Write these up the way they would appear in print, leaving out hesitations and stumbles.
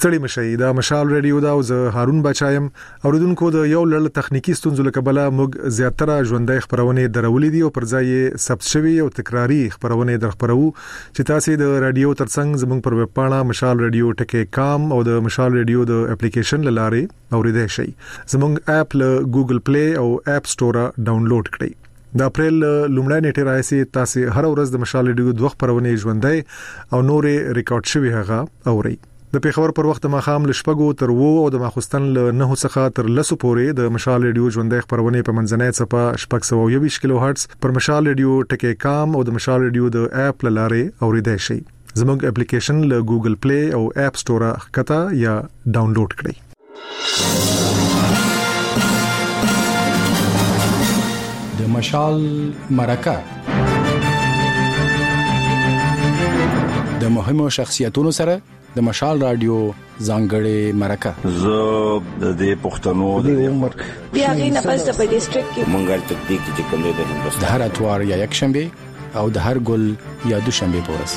ستړي مشي دا مشال رادیو دا او زه هارون بچایم اوریدونکو د یو لړ تخنیکی ستونزو له کبله موږ زیاتره ژوندۍ خبرونه درولې دي او پر ځای ثبت شوی او تکراری خبرونه درخبرو چې تاسو د رادیو ترڅنګ زموږ پر ویب پاڼه مشال رادیو .com او د مشال رادیو د اپلیکیشن لاره اوریدای شئ. زموږ اپ له ګوګل پلی او اپ سٹور ډاونلوډ کړئ. د اپریل لومړی نیټه راځي تاسو هر ورځ د مشال رادیو دوه خبرونه ژوندۍ او نورې ریکارډ شوی هغه اورئ. د پیښور پر وخت ماخام لشپګو تر وو او د ماخستن له 9 څخه تر 10 پورې د مشال رادیو ژوندۍ خبرونه په منځنۍ صفه 620 کیلو هرتز پر مشال رادیو .com او د مشال رادیو د اپ لاره اوریدای شئ. زموږ اپلیکیشن له ګوګل پلی او اپ سٹور ښکته یا ډاونلوډ کړئ. د مشال مرکه د مهمو شخصیتونو سره د مشال رادیو ځانګړې مرکه زه د دې پښتنو د عمر بیا غینه پس د ډیسټریکټ کې منګل تکتیک چې کوم دی د هندوستان د هر اتوار یا یک شنبه او د هر ګل یا دوشنبه پورس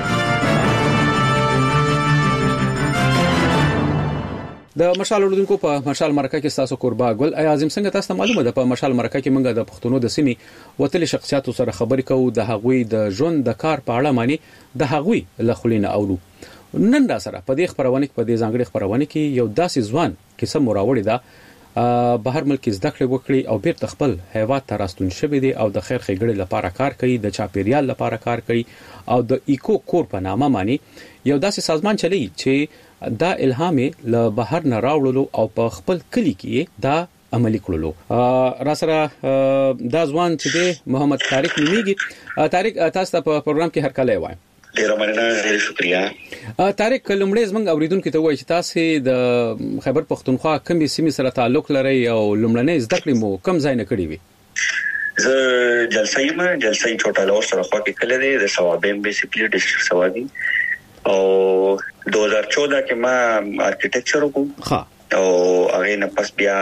د مشال اردوونکو په مشال مرکه کې تاسو قربا ګل اعظم څنګه تاسو معلومه ده په مشال مرکه کې موږ د پښتنو د سیمې وتل شخصیتو سره خبرې کوو د هغوی د ژوند د کار په اړه معنی د هغوی له خلینو اورو. نن دا سره په دې خبرونه کې په دې ځانګړي خبرونه کې یو داسې ځوان کیسه مراوړی ده بهر ملک زده کړې وکړي او بیرته خپل هیواد ته راستون شوی دی او د خیر ښېګړې لپاره کار کوي د چاپیریال لپاره کار کوي او د ایکو کور په نامه معنی یو داسې سازمان چلی چې دا الهام له بهر نه راوړلو او په خپل کلی کې دا عملی کړلو. را سره دا ځوان چې دی محمد طارق نومیږي. طارق تاسو ته په پروګرام کې هر کله وای. ډیر مننه، ډیر شکریا. طارق لومړی زموږ اوریدونکو ته وایي چې تاسو د خیبر پختونخوا کومې سیمې سره تعلق لرئ او لومړنۍ زده کړې مو کوم ځای نه کړې وي؟ زه جلسه چوټالور سره خوا کې کله دی د ثوابین بیسیکلی ډیسټریکټ ثوابین او 2014 کې ما آرکیټیکچر وکړ. ها او هغه نه پس بیا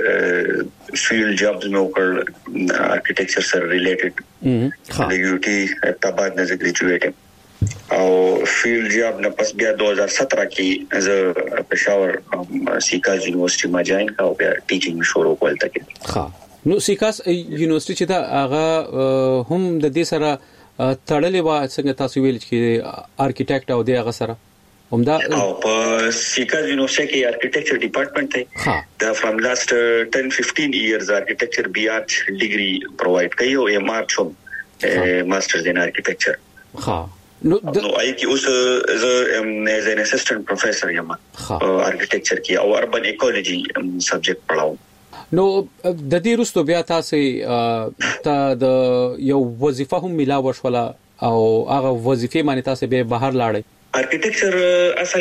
فیلډ جابز مې وکړ آرکیټیکچر سره ریلیټډ د یو ټي تباد نه ګریجویټ او فیلډ جاب نه پس بیا 2017 کې زه پېښور سیکاز یونیورسيټي ما جوائن کا او بیا ټیچینګ شروع کول تکه. ها نو سیکاز یونیورسيټي چې دا هغه هم د دې سره تړلې و څنګه تاسو ویل چې آرکیټیکټ او د هغه سره همدا او په سیکاز یونیورسيټي کې آرکیټیکچر ډپارټمنټ دی. دا فرام لاست 10-15 ایئرز آرکیټیکچر بي آرټ ډیګري پرووایډ کوي او ام آرټ شو ماسترز ان آرکیټیکچر. ها نو آی کی اوس از ان اسسټنټ پروفیسور یم آرکیټیکچر کې او اربن ایکولوژي سبجیکټ پڑھاو. نو د دې وروسته بیا تاسو ته د یو وظیفه هم ملاوه شوله او هغه وظیفه باندې تاسو به بهر لاړئ. آرکیټیکچر اصل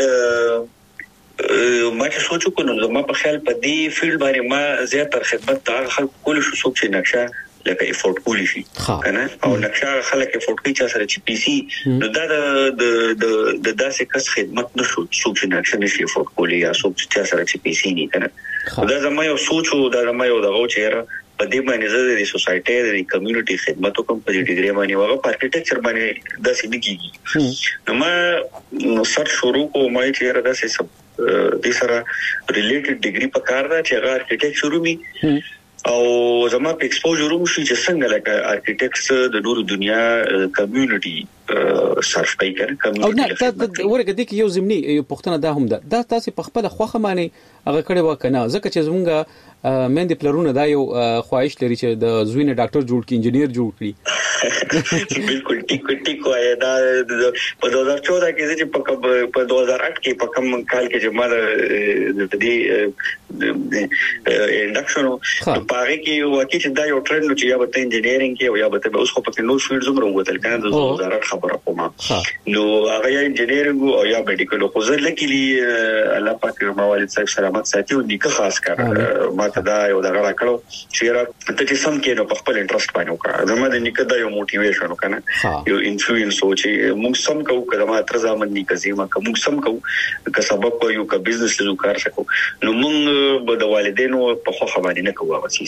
کې ما چې سوچو کو نو ما په خیال په دې فیلډ باندې ما زیاتره خدمت ته خلک کول شو سوچ چې نقشه لکه افورد کولی شي کنه او نقشه خلک افورد کوي چې سره چې پی سي نو دا د داسې کس خدمت نشو سوچ چې نقشه نشي افورد کولی یا سوچ چې سره چې پی سي نه کنه دا زما یو سوچو دا زما یو دغه چیرې په دې باندې زه د سوسایټي د کمیونټي خدماتو کوم په دې ډیګري باندې وغه په آرکیټیکچر باندې د سې دګي نو ما سر شروع کو ما چیرې د سې د سره ریلیټډ ډیګري په کار دا چې هغه آرکیټیکچر می او زما په ایکسپوژر هم شي چې څنګه لکه آرکیټیکټس د نورو دنیا کمیونټي سرف کوي کنه او نه ورګه د یو زمینی پښتنه دا هم ده تاسو په خپل خوخه معنی هغه کړي وکنه ځکه چې زمونږ مېندې پلرونه دا یو خواهش لري چې د زوینه ډاکټر جوړ کړي انجنیر جوړ کړي. بالکل ټیک وای دا په 2014 کې چې په 2008 کې په کوم کال کې چې ما د دې انډکشن په هغه کې واقعي چې دا یو ټرند چې یا به انجینرینګ کې او یا به اوس خو په نور فیلډ زموږ وروتل کنه د 2008 خبره کوم نو هغه یا انجینرینګ او یا میډیکل خو زه لکلی الله پاک ما والد صاحب سلامت ساتي او نیکه خاص کړ ما ته دا یو دغه راکړو چې را ته چې سم کې نو په خپل انټرست باندې وکړه زما د نیکه دا یو موټیویشن وکنه یو انفلوئنس او چې موږ سم کوو کله ما تر ځامن نیکه زما کوم سم کوو که سبب کوو که بزنس له کار شکو نو موږ به د والدینو په خو باندې نه کوو واسي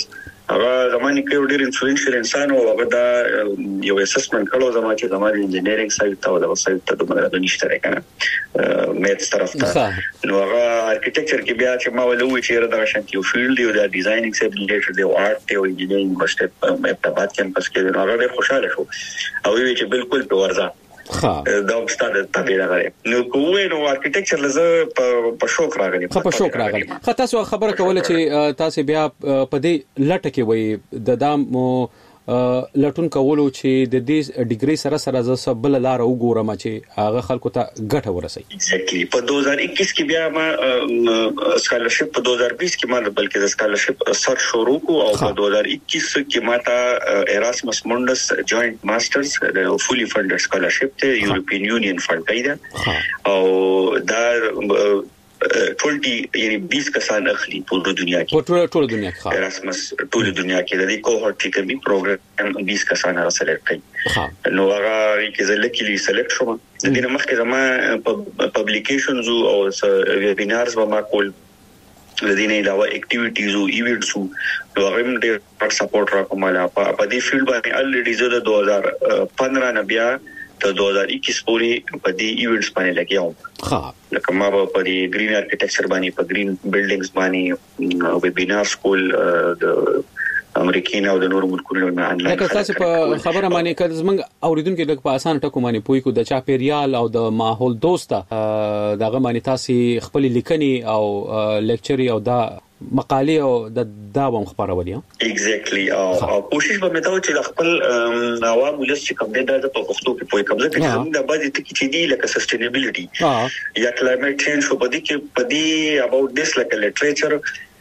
هغه زماني کې ډېر انفلوئنشل انسان او هغه دا یو اسسمنت کړو زموږ چې زموږ انجینیرینګ سایت او د سایت ته د مدرسې نشته راکنه میتس طرف ته نو هغه ارکیټیکچر کې بیا چې ما ولوي چې دا شانتي یو فیلډ دی د ډیزاینینګ سره ریلیټډ دی او آرټ او انجینیرینګ مشته په بعد کیمپس کې نو هغه ډېر خوشاله شو او وی چې بالکل په ورځ دا ستاسو تابع راغلی نو کوی نو ارکیټیکچر لزه په شوق راغلی تاسو خبره کوله چې تاسو بیا په دې لټه کې وای د دام لټون کولو چې د دې ډیګري سره زبل لار وګورم چې هغه خلکو ته ګټه ورسي ایگزیکټلی په 2021 کې بیا ما سکالرشپ په 2020 کې ما بلکې د سکالرشپ سر شروع کو او په 2021 کې ما ته ایراسمس مونډس جوائنٹ ماسترز فولي فندډ سکالرشپ ته یورپین یونین فند پیدا او دا 20 یعنی 20 کسان اخلي ټول دنیا کې ایراسمس ټول دنیا کې د دې کوهورټ کې کومي پروګرام 20 کسان را سلیکټ کړي نو هغه کې زلکلی سلیکټ شوم د دې مخکې زما پبلیکیشنز او ویبینارز و ما کول د دې نه علاوه اکټیویټیز او ایونټس نو هغه ډېر سپورټ راکوماله په دې فیلډ باندې الریډي زه د 2015 نه بیا ته 2021 پورې په دې ایونټس باندې لګیاوم لکه ما په دې گرین ارکیټیکچر باندې په گرین بلډینګز باندې ویبینار سکول د امریکین او د نور ملکونو نه انلاین تاسو په خبره باندې کړه زمنګ اوریدونکو د په اسان ټکو باندې پوي کو د چاپیریال او د ماحول دوسته دغه باندې تاسو خپل لیکني او لیکچري او دا مقالې او د داوم خبرولې ایگزیکټلی او کوشش به مې دا چې خپل عوام ولس چې کوم د په پښتو کې پوي کوم ځکه چې د باندې ټکی چې دی لکه سسټینبیلیټي یا کلایمټ چینج په دې اباوت دیس لکه لټریچر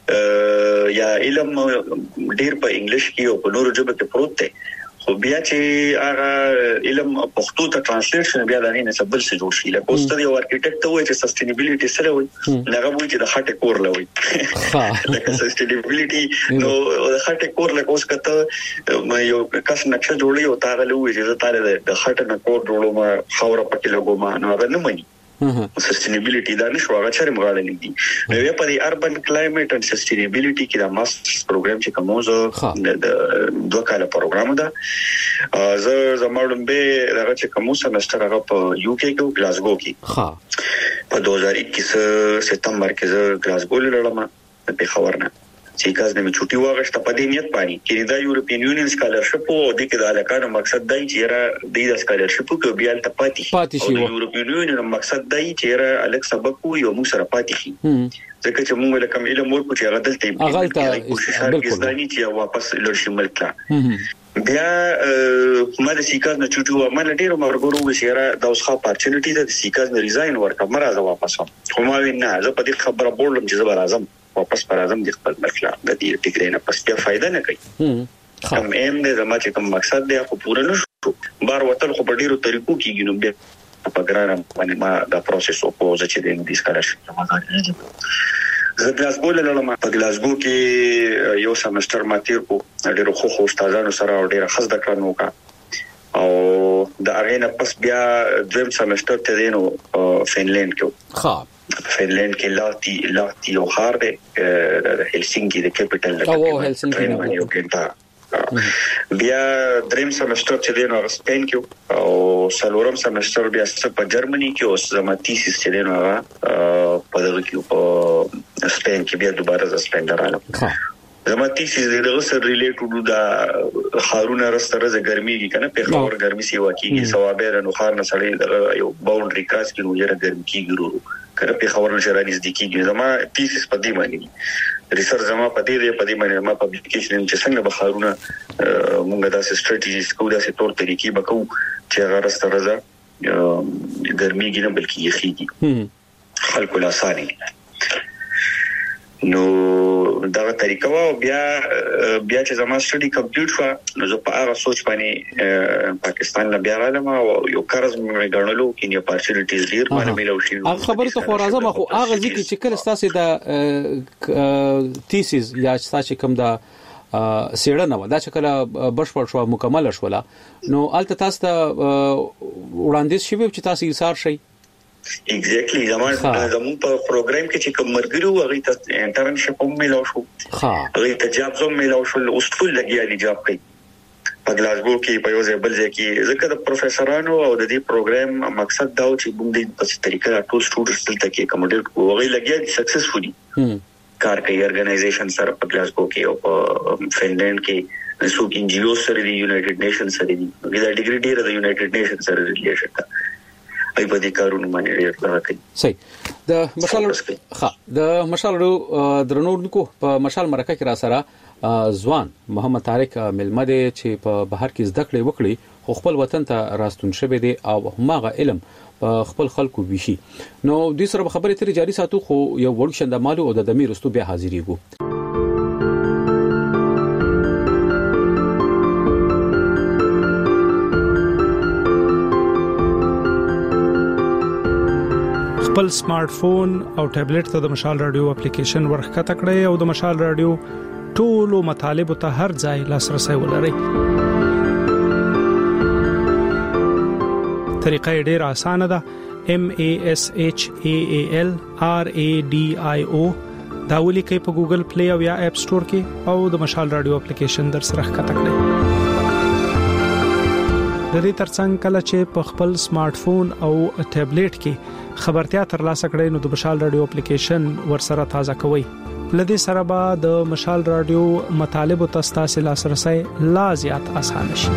یا علم ډیر په انګلیش کې او په نورو ژبو کې پروت دی خو بیا چې هغه علم پښتو ته ترانسلیشن بیا د نه سبل څه جوړ شي لکه اوس ته یو ارکیټیکټ ته وایي چې سسټینبیلیټي سره وایي هغه وایي چې د خټه کور لوي لکه سسټینبیلیټي نو د خټه کور لکه اوس کته یو کس نقشه جوړي او تاغه لوي چې تاله د خټه نه کور جوړو ما خوره پکې لګوم نو هغه نه مني سسټینبیلیټي دا نشو هغه چره مغاله لیدي نو په دې اربن کلایمټ اند سسټینبیلیټي کې دا ماسترز پروګرام چې کومو د 2 کاله پروګرام ده زه زموږ به هغه چې کومو سمستر هغه په یو کې کې ګلاسګو کې په 2021 سپتمبر کې زه ګلاسګو لړم په خبرنه چې کاز نه چټي واغشته په دې نیت باندې کې دا یورپین یونین سکالرشپ او د کې د علاقانو مقصد دی چې را د سکالرشپ کو بیا ته پاتې شي یورپین یونین مقصد دی چې را الک سبق یو مو سره پاتې شي ځکه چې موږ له کوم علم ورکو چې هغه دلته کوشش کوي چې واپس لورشي ملک بیا ما د سیکاز نه چټو ما ډیرو مرګورو وشيره د اوسخه اپورتونټی د سیکاز نه ریزاین ورکړم مرزه واپس خو ما وینا زه په دې خبره بولم چې زه راځم واپس پر اعظم د خپل مرکلا د دې ټیګرې نه پس بیا فائدہ نه کوي کوم ایم دې زما چې کوم مقصد دی خو پوره نشو بار وتل خو په ډیرو طریقو کېږي نو بیا په ګرانه باندې ما دا پروسس او پوز چې د انګلیس سکالرشپ زه ګلاسګو لړم په ګلاسګو کې یو سمستر ماتیر کو ډیرو خو استادانو سره ډیره خزده کړنو کا او د اغینه پس بیا دویم سمستر ته دینو فنلند کې فنلند کې لاتی او خار دی هلسینکی د کیپټل بیا دریم سمستر چې دینو سپین کې او سلورم سمستر بیا په جرمني کې او زما تیسیس چې دینو په دغه کې په سپین کې بیا دوباره ز سپین درالم زما تیسیس دغه سره ریلیټډ دا خارونه رستره ز ګرمي کې کنه په خور ګرمي سی واکیږي ثوابه نو خار نه سړی یو باونډري کراس کې نو یې ګرمي کیږي کړه په خبرو نشه راځي د کیږي زما تیسیس په دې باندې ریسرچ زما په دې باندې ما پبلیکیشن چې څنګه بخارونه مونږ دا سټریټیجیز کو دا تور طریقې بکو چې هغه رسترزه ګرمي کې نه بلکې یخيږي خلکو لا ساري نو دا طریقه وا بیا چې زما سټډي کمپلیټ شو نو زه په هغه سوچ باندې پاکستان نه بیا راځم او یو قرض مې غنلو کې نه اپورتونټیز ډیر باندې ملو شي هغه خبره ته خو راځم خو هغه ځکه چې کله تاسو دا تیسیس یا تاسو کوم دا سیړنه ودا چې کله بشپړ شو مکمل شو نو الته تاسو ته وړاندیز شوی چې تاسو یې سار شي ایگزیکټلی زمون په پروګرام کې چې کوم مرګرو هغه ته انټرنشپ هم ملو شو هغه ته جاب هم ملو شو او ټول لګیا دي جاب کوي په گلاسگو کې په یو ځای بل ځای کې ځکه د پروفیسورانو او د دې پروګرام مقصد دا و چې موږ د په طریقه ټول سټوډنټس دلته کې اکوموډیټ کوو هغه لګیا دي سکسسفولي کار کوي ارګنایزیشن سره په گلاسگو کې او په فنلند کې څوک انجیو سره دی یونایټډ نیشن سره دی دا ډیګری ډیر د یونایټډ نیشن سره ریلیشن ده ای په دې کارونه باندې ډیر کار کوي صحیح د مشالو درنونکو په مشال مرکه کې را سره ځوان محمد طارق ملمده چې په بهر کې زده کړې وکړي خو خپل وطن ته راستون شوی دی او هماغه علم په خپل خلکو ویشي نو د سره خبرې تر جاري ساتو خو یو وړ شند مالو او د دمیر رستو بیا حاضرېګو خپل سمارټ فون او ټابلیټ ته د مشال رادیو اپلیکیشن ورخته کړئ او د مشال رادیو ټولو مطالب ته هر ځای لاسرسي ولرئ. طریقه ډېره اسانه ده. MASHAAL RADIO دا ولیکئ په ګوګل پلی او یا اپ سٹور کې او د مشال رادیو اپلیکیشن در سره ښکته کړئ. د دې ترڅنګ کله چې په خپل سمارټ فون او ټابلیټ کې خبرتیا ترلاسه کړئ نو د مشال رادیو اپلیکیشن ورسره تازه کوئ. لدې سره به د مشال رادیو مطالب او تاسو لاسرسي لا زیات آسان شي.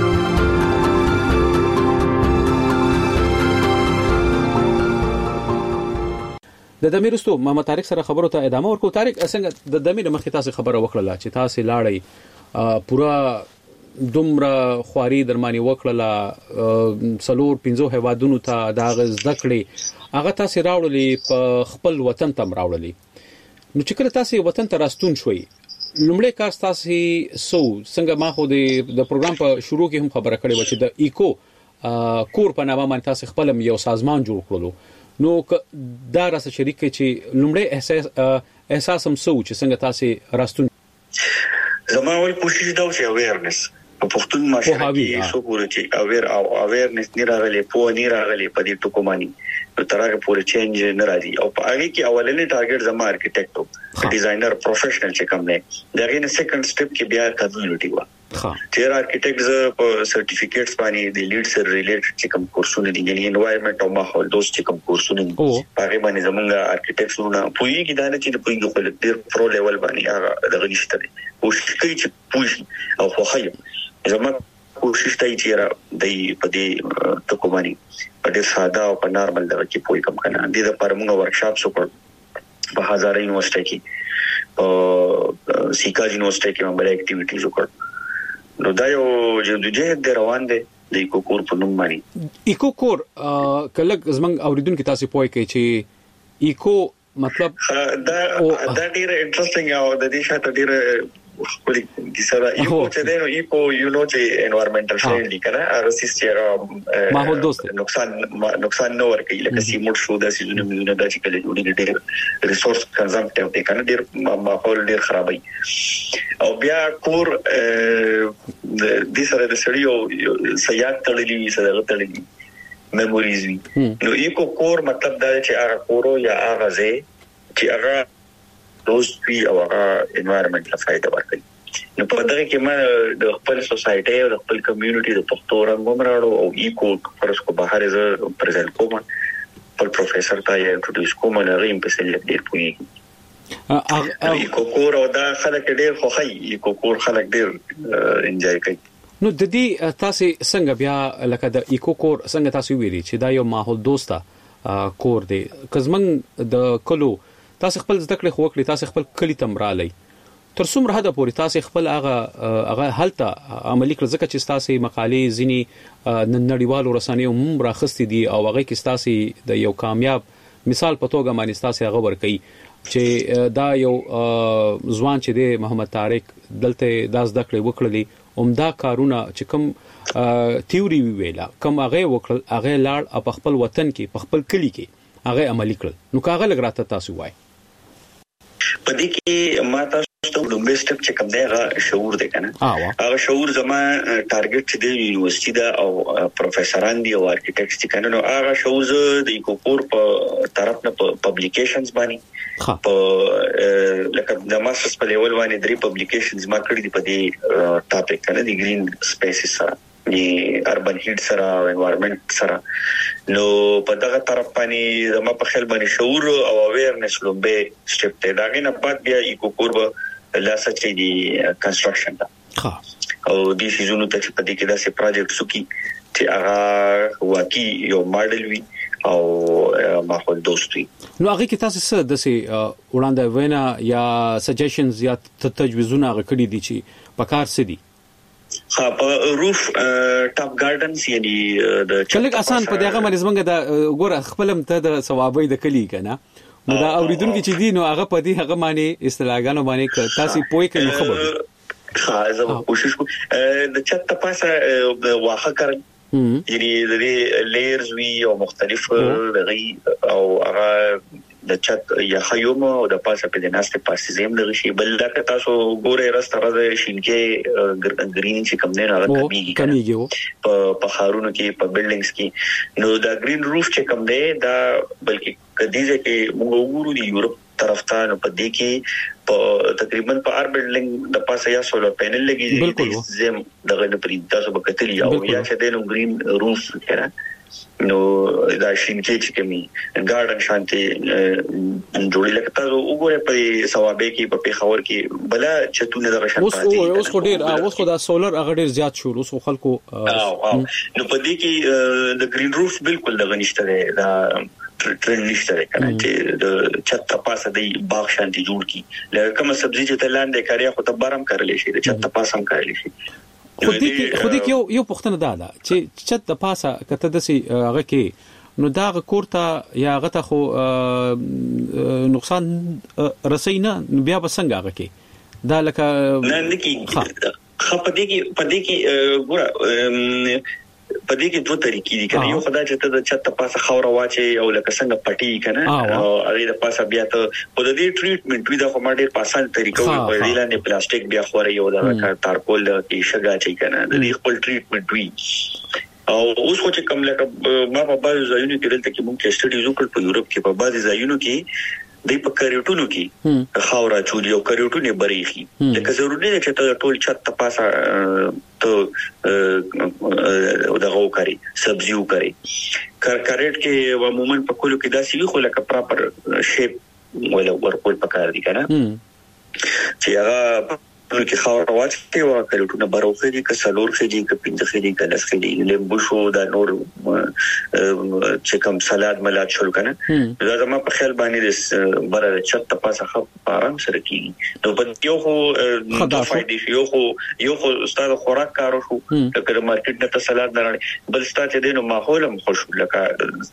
د دمیرستو محمد طارق سره خبرو ته ادامه ورکو. طارق څنګه د دمیر مخې تاسو خبره وکړه چې تاسو لاړی پورا دومره خواري درمانی وکړه سلور 15 هوادونو ته دا غز دکړي هغه تاسو راوړلې په خپل وطن ته راوړلې نو چې کله تاسو وطن ته راستون شوي لومړی کار تاسو څنګه ما خو د پروګرام په شروع کې هم خبره کړې و چې د ایکو کور په نامه باندې تاسو خپل یو سازمان جوړ کړلو نو دا راس شریک چې لومړی احساس هم چې څنګه تاسو راستون زما ول کوشش دا چې اویرنس په پښتون معاشره کې څو پورې چې اویرنس نه راغلي په نه راغلي په دې ټکو باندې ترغه پورې چینج نه راځي او په هغه کې اولنې ټارګټ زما ارکیټیکټ او ډیزاینر پروفیشنل چې کوم نه دغه نه سیکنډ سټپ کې بیا کمیونټي و چې ارکیټیکټ په سرټیفیکټس باندې د لیډ سره ریلیټډ چې کوم کورسونه دي یعنی انوایرنمنت او ماحول دوست چې کوم کورسونه دي هغه باندې زمونږ ارکیټیکټونه پوي کې دا نه چې پوي خو ډیر پرو لیول باندې هغه دغه نشته دي کوشش کوي چې پوي او خو خیر زما کوشش کوي چې د پدې ټکو باندې په دې ساده او په نارمل ډول کې پوي کم کنه د دې لپاره موږ ورکشاپس وکړو په هزاره یونیورسيټي کې او سیکا یونیورسيټي کې موږ اکټیویټیز وکړو نو دا یو جدوجہد روان دي د ایکو کور په نوم باندې ایکو کور کله زمنګ اوریدونکو تاسو پوي کوي چې ایکو مطلب دا ډیر انټرېسټینګ او د دې شاته ډیر خپل د سره ایکو چې دی نو ایکو یو نو چې انوایرنمنټل فرندلی کنه هغه سیستم ماحول دوست نقصان نه ورکوي لکه سیموټ شو د سيزونه مزونه د چې کله جوړي ډېر ریسورس کنزمپټیو دی کنه ډېر ماحول ډېر خرابوي او بیا کور د سره د سړیو سیاحت تړلې سره تړلې میموریز وي نو ایکو کور مطلب دا چې هغه کورو یا هغه ځای چې هغه دوست وی او هغه انوایرنمنت له فائدہ ورکړي نو په دغه کې ما د خپل سوسايټي او د خپل کمیونټي د پښتو رنګوم راړو او ایکو فرض کو بهر ز پرزنټ کوم پر پروفیسور ته یې انټروډوس کوم نه غیم په سلیک ډیر پوي ایکو کور او دا خلک ډیر خوخي ایکو کور خلک ډیر انجوای کوي نو د دې تاسو څنګه بیا لکه د ایکو کور څنګه تاسو ویلي چې دا یو ماحول دوسته کور دی کزمن د کلو تاسو خپل ذکر خو وکړي تاسو خپل کلی تمرالي تر څومره حد پورې تاسو خپل هغه حالت عملی کړ ځکه چې تاسو مقالې ځینی نړیوالو رسنیو هم راخستې دي او هغه کې تاسو د یو کامیاب مثال په توګه باندې تاسو هغه ورکړي چې دا یو ځوان چې دی محمد طارق دلته داس دکړې وکړلې عمده کارونه چې کوم تیوري ویلا کوم هغه وکړل هغه لاړ په خپل وطن کې په خپل کلی کې هغه عملی کړل نو کاغه لګراته تاسو وای پدې کې ما تاسو ته لومبه سټپ چې کوم دی هغه شعور دی کنه هغه شعور زما ټارګټ چې دی یونیورسيټي دا او پروفیسوران دی او ارکیټیکټس دي کنه نو هغه شعور د ایکوپور په طرف نه پبلیکیشنز باندې په لکه د ماسترز په لیول باندې 3 پبلیکیشنز ما کړی دي په دې ټاپک کنه دی گرین سپیسز سره دی اربن هیټ سره او انوایرنمنت سره نو په دغه طرف باندې زما په خیال باندې شعور او اویرنس لومبه سټپ ته دا غینه بعد بیا ایکوپور به لا سچې دی کنستراکشن دا او د سيزونو ته په دې کې داسې پروجیکټ سکی چې هغه واقعي یو ماډل وي او ماحول دوستي نو هغه کې تاسو څه د سي وړاندې وینا یا سجیشنز یا تجویزونه غکړي دي چې په کار سدي په روف ټاپ ګارډنز یعنی د چلګ آسان په دغه مرزمنګ د ګوره خپلم ته د ثوابې د کلی کنه نو دا اوریدونکو چې دي نو هغه په دې هغه معنی اصطلاحګانو باندې تاسو پوي کنه خبر خاصه کوشش د چت پاسه واخه کړ یعنی د لیرز وی او مختلف لغي او هغه د چت یا خیوم او د پاسه په دیناسته پاسه زم لږ شي بل دا تاسو ګوره راستره د شینکې گرین چې کوم نه راغلی کمیږي په خارونو کې په بلډینګز کې نو دا گرین روف چې کوم دی دا بلکې کدیزه کې موږ وګورو د یورپ طرف ته نو په دې کې په تقریبا په ار بلډینګ د پاسه یا سولر پینل لګي زم دغه د پرې تاسو په کتلی او یا چې د گرین روف کړه نو دا شینکې چې کمی ګارډن شانتي جوړی لکه تاسو وګورئ په ثوابې کې په پیښور کې بلا چتونه دغه شانتي اوس خو ډیر اوس خو دا سولر هغه ډیر زیات شو اوس خلکو نو په دې کې د گرین روف بالکل دغه نشته دا ټرند نشته کنه چې د چت پاسه دی باغ شانتي جوړ کی لکه کوم سبزی چې تلاندې کاریا خو ته بارم کارلې شي د چت پاسه هم کارلې شي خو دې یو پښتنه ده چې چت د پاسه کته د سي هغه کې نو دا کورته یا هغه ته خو نقصان رسینا بیا بسنګ هغه کې دا لکه نه کی پدې کې ګوره پدې کې دوه طریقې دي کنه یو خدای چې ته د چت پاسه خاور واچي او لکه څنګه پټي کنه او هغه د پاسه بیا ته په دې ټریټمنټ وی د کومه ډېر پاسان طریقو په دې لاندې پلاستیک بیا خوري یو د تارکول کې شګه چي کنه د دې خپل ټریټمنټ وی او اوس خو چې کوم لکه ما په بعض ځایونو کې دلته کې مونږ سټډیز وکړ په یورپ کې په بعض ځایونو کې د په کریټونو کې خاورا چولي او کریټونه بریخي لکه ضروري ده چې ته ټول چت پاسه ته دغه وکړي سبزی وکړي کریټ کې عموما په کولو کې داسې وي خو لکه پراپر شیپ ولا ورکول پکار دي کنه چې هغه کې خاور واچي او کریټونه بروخي دي ک سلور خېږي ک پینځه خېږي ک لس خېږي لیمبو شو دا نور چې کوم سلاد ملات شول کنه دا زما په خیال باندې بره چت پاسه خپ آرام سره کیږي نو په یو خو د فائدې یو خو استاد خوراک کارو شو لکه مارکیټ نه ته سلاد نه راړي بل ستاسو چې دینو ماحول هم خوش لکه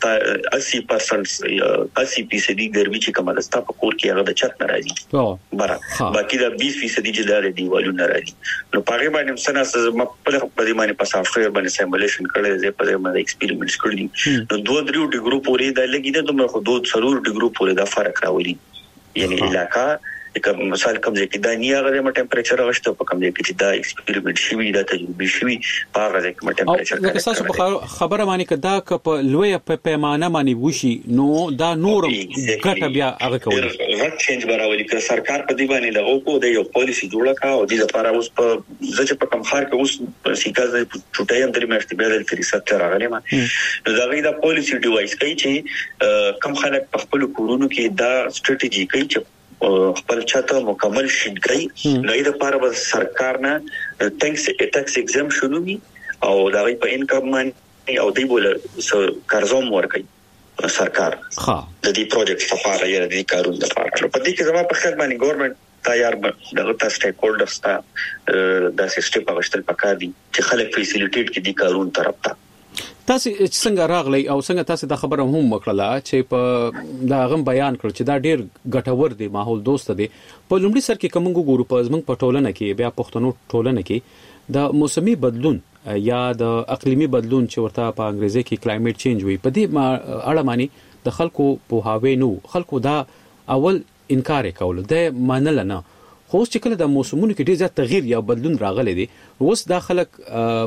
80% 80% ګرمي چې کومه ده ستاسو په کور کې هغه د چت نه راځي بره باقي دا 20% چې دیوالونه راځي نو پاره باندې سناس ما په دې باندې په سافټویر باندې سیمولیشن کړل زه په دې باندې ایکسپریمنټس کړل نو 2-3 ډیګرو پورې دا لګیده دومره خو 2-3 ډیګرو پورې دا فرق راوړي یعنی علاقہ کوم مثال کوم ځکه دا نه هغه د ټمپریچر غشته په کوم ځای کې چې دا ایکسپریمنټ شوی دا تجربه شوی په هغه ځای کې ټمپریچر دا تاسو په خبره باندې کدا ک په لوی په پیمانه باندې وشي نو دا نور ګټه بیا هغه کوي غټ چینج براولي ک سرکار په دی باندې دغه کو د یو پالیسی جوړه کا او د لپاره اوس په ځکه په کم خار کې اوس سیکاز چټای هم درې میاشتې بیا د ریسرچ راغلی ما دا غي دا پالیسی ډیوایس کوي چې کم خلک په خپل کورونو کې دا ستراتیژي کوي چې خپل چاته مکمل شینکای نه د لپاره به سرکار نه ټیکس ایگزمپشن وي او دا په انکم باندې او دی بوله قرضوم ورکړي سرکار د دې پروجیکټ لپاره یا د دې کارونو لپاره په دې کې زموږ په خیال باندې ګورنمنت تیار دغه تاسو سټیک هولډرز ته د سیستم په غشتل پکار دي چې خلک فیسیلیټیټ کې دي کارونه طرف ته تاسو څنګه راغلی او څنګه تاسو د خبره هم وکړه چې په دا غم بیان کړ چې دا ډیر ګټور دی ماحول دوست دی په لومړي سر کې کومو ګورو په زمنګ په ټولنه کې بیا پښتنو ټولنه کې د موسمي بدلون یا د اقلیمي بدلون چې ورته په انګریزي کې کلایمټ چینج وي په دې اړه معنی د خلکو په هاوی نو خلکو دا اول انکار کول د منل نه خو چې کله د موسمونو کې ډېر زیات تغییر یا بدلون راغلی دی اوس دا خلک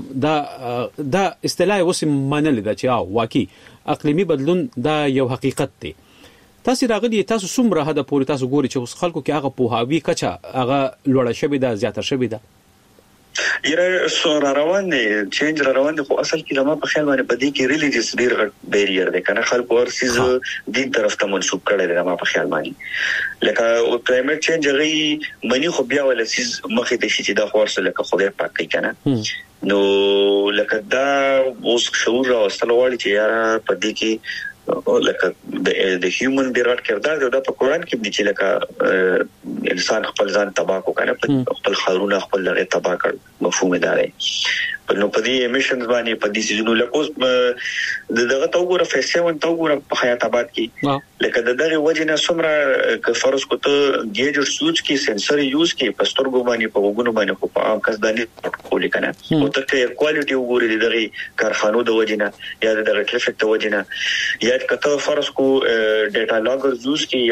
دا اصطلاح اوس منل دا چې واقعي اقلیمي بدلون دا یو حقیقت دی تاسو راغلي تاسو څومره هدا پورې تاسو ګوري چې اوس خلکو کې هغه پوهاوی کچا هغه لوړه شوی دا زیاته شوی دا یره سور روان دي چینج روان دي خو اصل کې لمه په خیال باندې بدی کې ریلیجیس ډیر غټ بیریئر دی کنه خلک ورسیز دین طرف ته منسوب کړي دي لمه په خیال باندې لکه کلایمټ چینج غي منی خو بیا ول سیز مخې ته شي چې دا خورسه لکه خدای پاک کوي کنه نو لکه دا اوس شعور راوستل وړي چې یاره پدې کې لکه د هیومن ډیرټ کردار دا په قران کې دي چې لکه انسان خپل ځان تباہ کو کنه خپل خارونه خپل لغه تباہ کړ مفهوم دا دی نو په دې ایمیشنز باندې په دې سيزونو لکه دغه توګه فیسون توګه په حیات آباد کې لکه دغه وجنه سمره ک فرض کوته گیج او سوچ کې سنسر یوز کې پستر ګومانی په وګونو باندې خو په عام کس باندې کولې کنه او ته کې کوالټي وګوري دغه کارخانو د وجنه یا دغه ټریفیک د وجنه یا کته فرض کو ډیټا لاګر یوز کې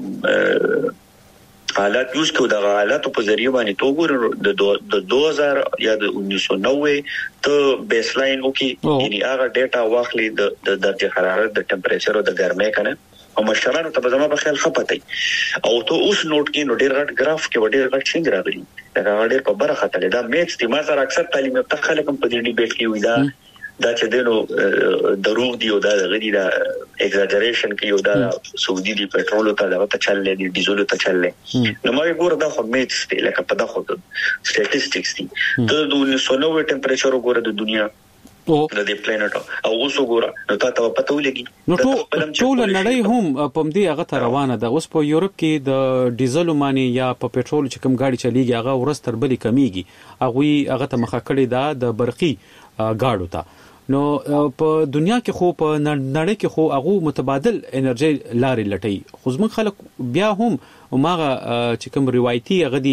یا حالات یوز کو د حالات په ذریعہ باندې توګور د 2000 یا د 1990 ته بیس لاین وکي یعنی هغه ډیټا واخلي د درجه حرارت د ټمپریچر او د ګرمۍ کنه او مشرانو ته زما په خیال خپته او ته اوس نوٹ کې نو ډیر غټ گراف کې ډیر غټ چینج راغلی دا ډیر په برخه ته دا میچ دي ما سره اکثر تعلیم ته خلک په دې ډیبیټ کې وي دا چې دینو دروغ دی او دا غدي دا ایگزاجریشن کې یو دا سعودي دی پټرول ته دا ته چللې دي ډیزل ته چللې نو ما ګور دا خو میټ دی لکه په دا خو سټاتستیکس دي د 1990 ټمپریچر وګوره د دنیا او د پلانټ او اوس وګوره نو تاسو پته ولګي نو ټول نړۍ هم په دې هغه ته روانه ده اوس په یورپ کې د ډیزل مانی یا په پټرول چې کوم گاډي چلیږي هغه ورستر بلی کمیږي هغه ته مخه کړی دا د برقي گاډو ته نو په دنیا کې خو په نړۍ کې خو هغه متبادل انرژي لارې لټي خو زموږ خلک بیا هم ماغه چې کوم روایتي غدي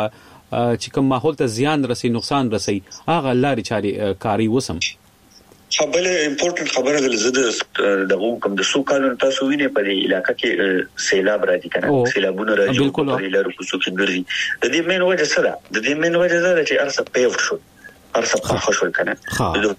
چې کوم ماحول ته زیان رسي نقصان رسي هغه لارې چاري کاری وسم خبره امپورټنت خبره ده زده دغه کوم د سو کالو تاسو وینئ په علاقې کې سیلاب راځي کنه سیلابونه راځي په لارو کوڅو کې ګرځي د دې مین وجه څه ده د دې مین وجه ده چې ارسه پیوټ شو ارسه پخ شو کنه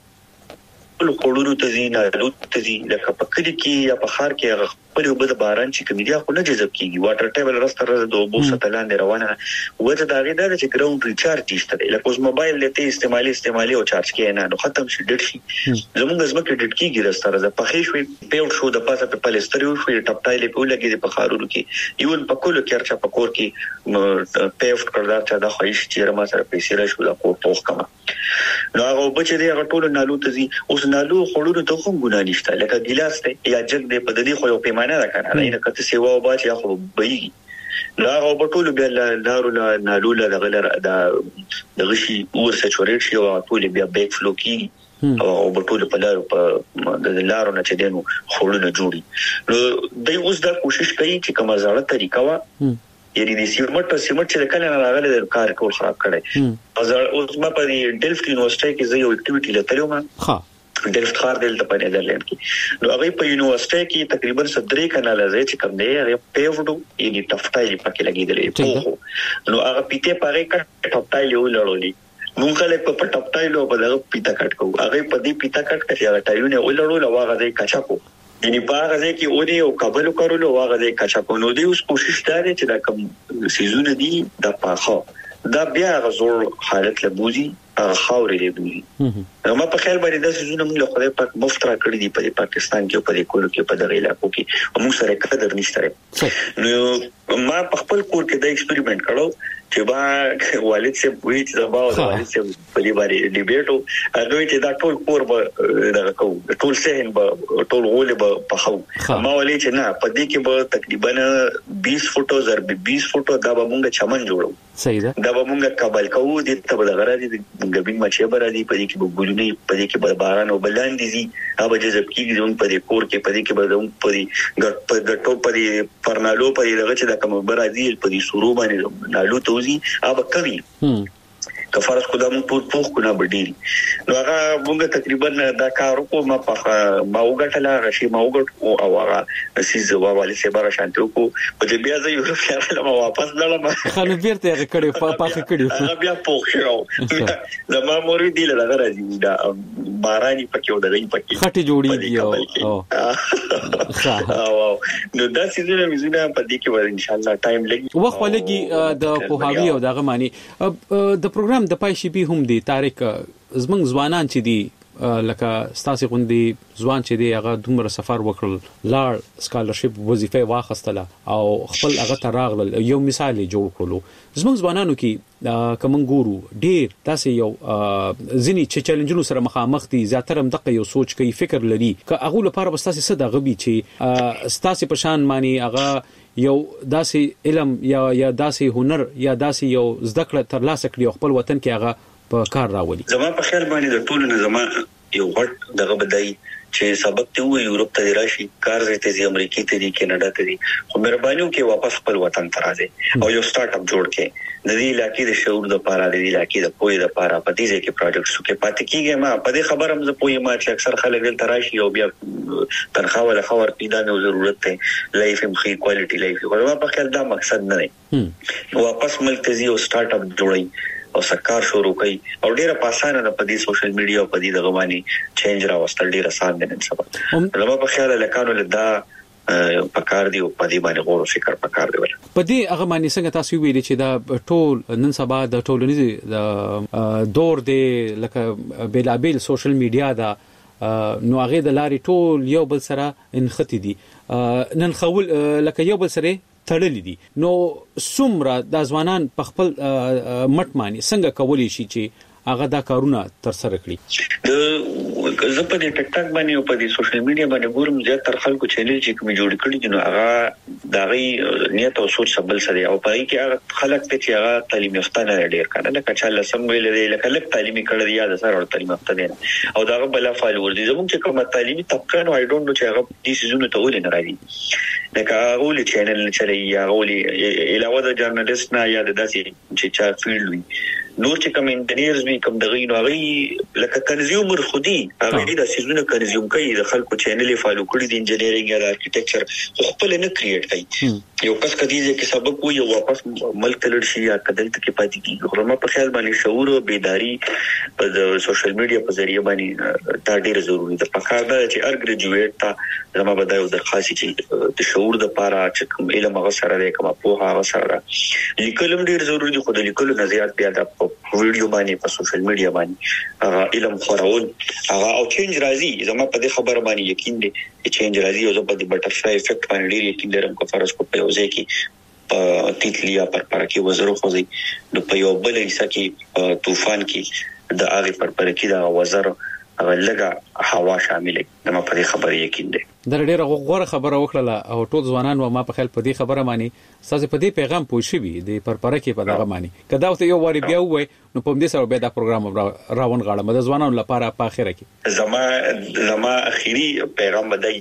له کورونو ته زینا لوت ته زی لکه په کلی کې یا په خار کې خپل وبد باران چې کمیډیا خو نه جذب کیږي واټر ټیبل راستره د اوبو ستلان روانه وجه دا غي دا چې ګراوند ریچارج نشته لکه اوس موبایل لته استعمالي او چارج کې نه نو ختم شي ډټ شي زمونږ زمکه ډټ کیږي راستره د پخې شوی پیوټ شو د پاسه په پلستر یو شوی ټپټایل په لګي د پخارونو کې ایون په کولو کې ارچا په کور کې پیوټ کړدا چې دا خوښ چې رما سره پیسې را شو دا کور پوخ کما نو هغه بچی دی هغه ټول نالو ته زی اوس نالو خړونو ته کوم ګنا نشته لکه ګلاس ته یا جګ دی په دې خو یو پیمانه ده کنه نه کته سیوا او باچ یا خو بېږي لا او بټول بیا لارو نالو لا غلر د غشي ورسه چورېټ شي او ټول بیا بیک فلو کی او بټول په لارو په د لارو نه چې دینو خړونه جوړي نو دوی اوس دا کوشش کوي چې کومه ځاړه طریقه وا یعنی د سیمټ چې کله نه راغله د کار کول خراب کړي اوس ما په ډیلفټ یونیورسيټي کې زه یو اکټیویټي لته ها ډیلفټ خار دلته په نیدرلند کې نو هغه په یونیورسيټي کې تقریبا 3 کانال چې کوم دی هغه پیوډو یعنی ټفټایل پکې لګیدلې نو هغه پیته پاره کټ ټفټایل یو لړولې مونږ له په ټفټایل او په دغه پیته کټ کوو هغه په دې پیته کټ کې هغه ټایونه ولړول او هغه دې کچا کو یعنی باغ دې کې اونې او قبل کولو هغه دې کچا کو نو دې اوس کوشش کوي چې دا کوم سيزونه دي د پاخه دا بیا غزور حالت لبوزي خاورې لبوزي ما په خیال باندې د سيزونه موږ خدای پاک مفترا کړی دی په پاکستان کې په کولو کې په دغه علاقو کې موږ سره قدر نشته نو ما په خپل کور کې د ایکسپریمنت کړو چې با والد سے وی چې زما او والد سے په دې باندې ډیبیټو هغه چې دا ټول کور به دغه کو ټول سهن به ټول غول به پخو ما ولې چې نه په دې کې به تقریبا 20 فوټو ضرب 20 فوټو دا به مونږ چمن جوړو صحیح ده دا به مونږ قبل کوو د ته به غراړي د غبین مچې برادي په دې کې به ګولونه په دې کې به باران او بلان دي هغه جذب کیږي زموږ په دې کور کې په دې کې به زموږ په دې ګټو په دې پرنالو په دې دغه چې دا کوم برادي په دې سورو باندې نالو توزي هغه کوي کفارس کو د موږ پوښ کو نه بدیل نو هغه موږ تقریبا دا کار کو ما وګټلا غشي ما وګټ او هغه سیز واوالي سبا شانتو کو په دې بیا زه یو خیال ما واپس لاله خلک بیرته هغه کړي پاخه کړي هغه بیا پوښ شو د ما موري دی له راځي دا باراني پکې ودغې پکې خټي جوړي او نو دا سيزونه مزونه په دې کې ور ان شاء الله ټایم لګي وخت ولګي د پوهاوی او دغه معنی د پروګرام د پای شي به هم دي تاریخ زمنګ ځوانان چې دي لکه ستاسو غوندي ځوان چې دی هغه دومره سفر وکړل لار سکالرشپ وظیفه واخستله او خپل هغه تراغل یو مثال جوړ کړلو زموږ ځوانانو کې کوم ګورو ډیر تاسو یو ځینی چې چیلنجونو سره مخامخ دي زیاتره هم دغه یو سوچ کوي فکر لري که هغه لپاره بستاسي څه دغه بي چې ستاسو په شان معنی هغه یو داسې علم یا داسې هنر یا داسې یو زده کړه ترلاسه کړي خپل وطن کې هغه په کار راولي زما په خیال باندې د ټولو نه زما یو غټ دغه بدای چې سبق ته وي یورپ ته راشي کار زته زی امریکای ته دي کینیډا ته دي خو مهرباني وکړئ واپس خپل وطن ته راځي او یو سٹارټ اپ جوړ کړئ د دې علاقې د شعور د پاره د دې علاقې د پوهې د پاره په دې کې پروجیکټس کې پاتې کیږي ما په دې خبره هم زه پوهې ما چې اکثر خلک دلته راشي او بیا تنخواه ولا خبر پیدا نه ضرورت ته لایف هم خې کوالټي لایف ورما په خیال دا مقصد نه دی واپس ملک ته زی او سٹارټ اپ جوړي او سرکار شروع کوي او ډیره پاسانه د پدی سوشل میډیا او پدی د غوانی چینج راوستل ډیره آسان دي نن سبا نو په خیال لکانو لدا پکار دی او پدی باندې غور او فکر پکار دی پدی هغه باندې څنګه تاسو ویلي چې دا ټول نن سبا د ټولنیز دور دی لکه بیلابل سوشل میډیا دا نو هغه د لاري ټول یو بل سره انختی دي نن خول لکه یو بل سره تړلې دي نو څومره د ځوانان په خپل مټ معنی څنګه کولی شي چې هغه دا کارونه تر سره کړي د زه په ټیک ټاک باندې او په دې سوشل میډیا باندې ګورم زیات تر خلکو چینل چې کوم جوړ کړي دي نو هغه دا غي نیت او سوچ سبل سره او پای کې هغه خلک ته چې هغه تعلیم یافته نه ډیر کنه لکه چې الله سم ویل دی لکه لک تعلیمي کړی یا د سره تعلیم یافته دي او دا بل فالوور دي زموږ چې کومه تعلیمي طبقه نو آی ډونټ نو چې هغه دې سيزونه ته ولې نه راځي لکه اول چینل چلي یا اولي علاوه د جرنالست نه یا د داسې چې چا فیلډ وي نور چې کوم انجینیرز وي کوم دغه نو هغه لکه کنزیومر خودي هغه د سيزونه کنزیوم کوي د خلکو چینل فالو کړی د انجینیرینګ یا د ارکیټیکچر خپل نه کریټ کوي یو کس کدي چې سبق وي او واپس ملک تلل شي یا کدل ته کې پاتې کیږي خو ما په خیال باندې شعور او بیداری په سوشل میډیا په ذریعہ باندې دا ډیر ضروری ده په کار ده چې ار ګریجویټ ته زما بدایو درخواست چې د شعور د پاره چې کوم علم هغه سره دی کوم په هغه سره لیکلم ډیر ضروری دي خو د لیکلو نظریات بیا د ویډیو باندې په سوشل میډیا باندې علم خورول هغه او چینج راځي زما په دې خبره باندې یقین دي چې چینج راځي او په دې بټرفلای افیکټ باندې ډیر یقین لرم کو فرض کو په وځي کې تیتلیا پر کې وزرو خوځي نو په یو بل حصہ کې طوفان کې د هغه پر کې دا وزر لګه هوا شامل ده ما په دې خبره یقین دي در ډیره غوړه خبره وکړه او ټول ځوانان و ما په خیال په دې خبره مانی ساسه په دې پیغام پوه شي د پرپره کې په دغه مانی کدا ته یو واری بیا وای نو په دې سره به دا پروګرام راون غاړه د ځوانانو لپاره په اخره کې زما اخیری پیغام بدای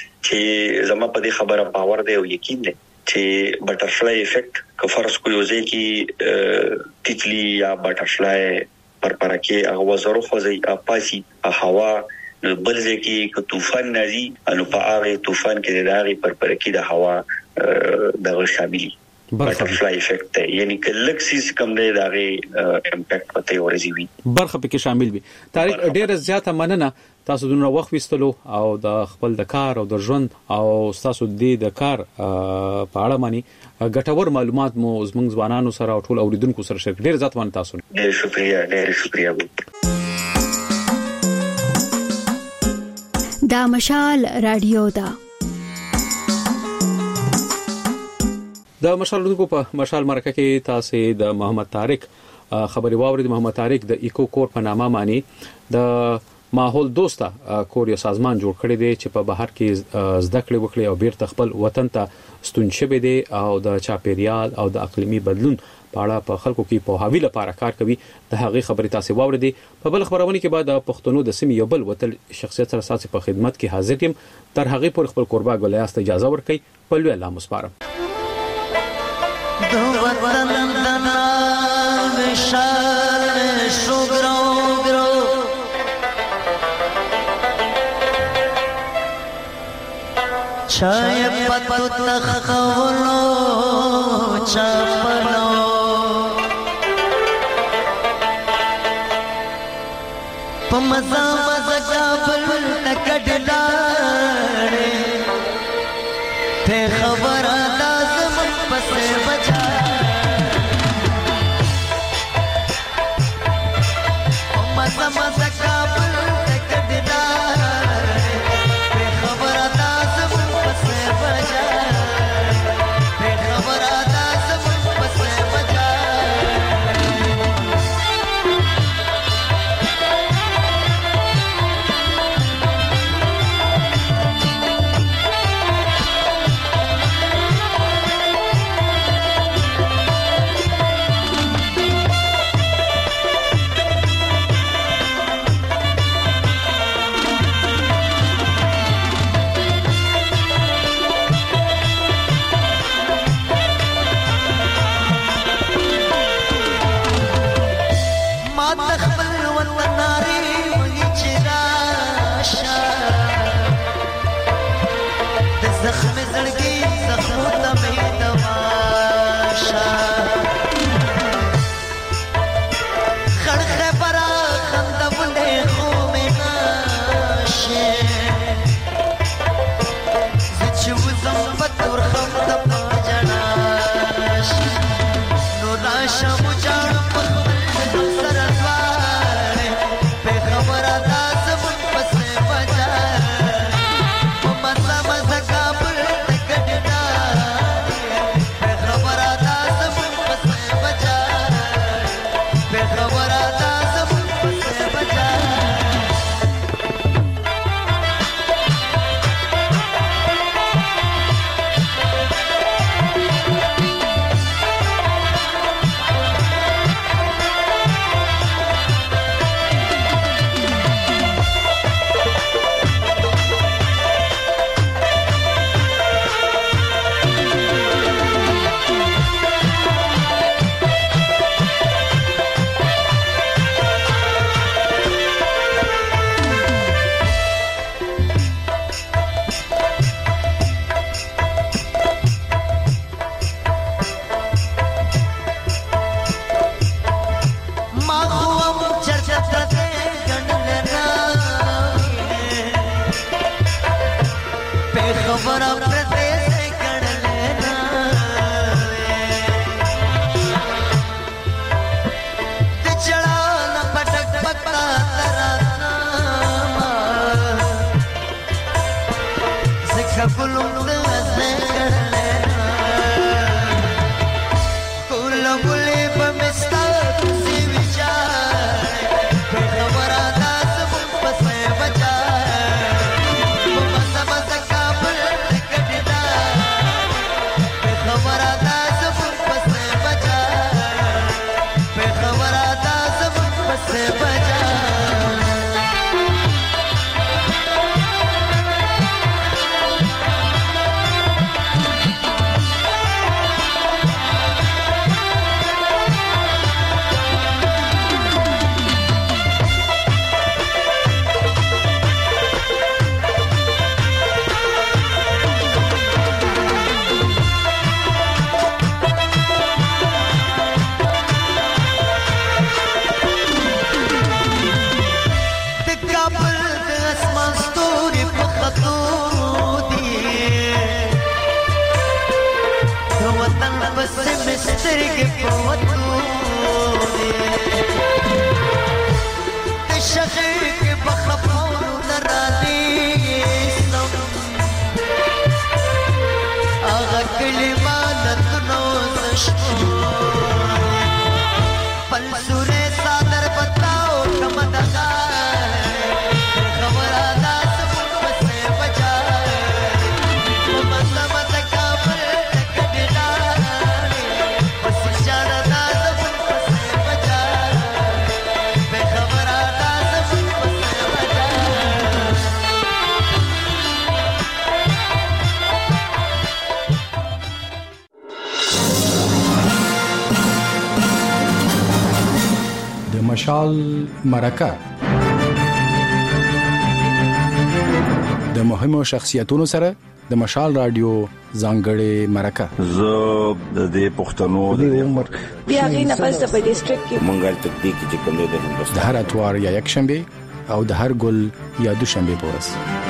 چې زما په دې خبره باور دی او یقین دی چې بټرفلای افیکټ که فرض کو یو ځای کې تیتلی یا بټرفلای پر کې هغه وزرو خوځي اپاسي هوا بل ځکه ک طوفان نازي انو په هغه طوفان کې د هغه پر کې د هوا دغه شاملي بټرفلای افیکټ یعنی کلکسیس کم دی دغه امپیکټ پته ورزي وي برخه پکې شامل وي تاریخ ډیره زیاته مننه تاسو دونه وخت وستلو او د خپل د کار او د ژوند او تاسو د کار په اړه مانی ګټور معلومات مو زموږ ځوانانو سره او ټول اوریدونکو سره شریک ډیر ځات ونه تاسو ډیر شکریا دا مشال رادیو دا د مشال رادیو په مشال مرکه کې تاسو د محمد طارق خبري واورید محمد طارق د ایکو کور په نامه معنی د ماحول دوسته کور یو سازمان جوړ کړی دی چې په بهر کې زده کړې وکړي او بیرته خپل وطن ته ستون شوی دی او د چاپیریال او د اقلیمي بدلون په اړه په خلکو کې په هاوی لپاره کار کوي د هغې خبرې تاسو واوریدي په بل خبرونه کې بعد د پښتنو د سیمې یو بل وتل شخصیت سره ساتي په خدمت کې حاضر یم تر هغې پر خپل قربا ګولیاست اجازه ورکړي په لوی الله مسپارم دو وطن دنا وشال छाय पतु तखवलो चपलो पमजा मजा काबल तकड़लाड़े थे खबर अंदाज मन पसे बजा पमजा मजा काबल तकड़लाड़े थे खबर अंदाज मन पसे बजा थे खबर अंदाज मन पसे बजा जख्म जड़गी जख्मों तमें तमाशा खड़खे बरा खंदबुले में नाशे जिचु ज़ंबत और खमद पाजनाश नोराशा मुजाड़ पख्तल सरद्वारे बेखबर आदाज मुन पसे बजा मज़ा मज़ा مشال مرکه د مهمو شخصیتونو سره د مشال رادیو ځانګړې مرکه زه د دې پښتنو د عمر بیا غي نه پس په ډیسټریکټ کې مونږه تکتیک چې کوم دی د هندوستان د هر اتوار یا یک شنبه او د هر ګل یا دوشنبه پورس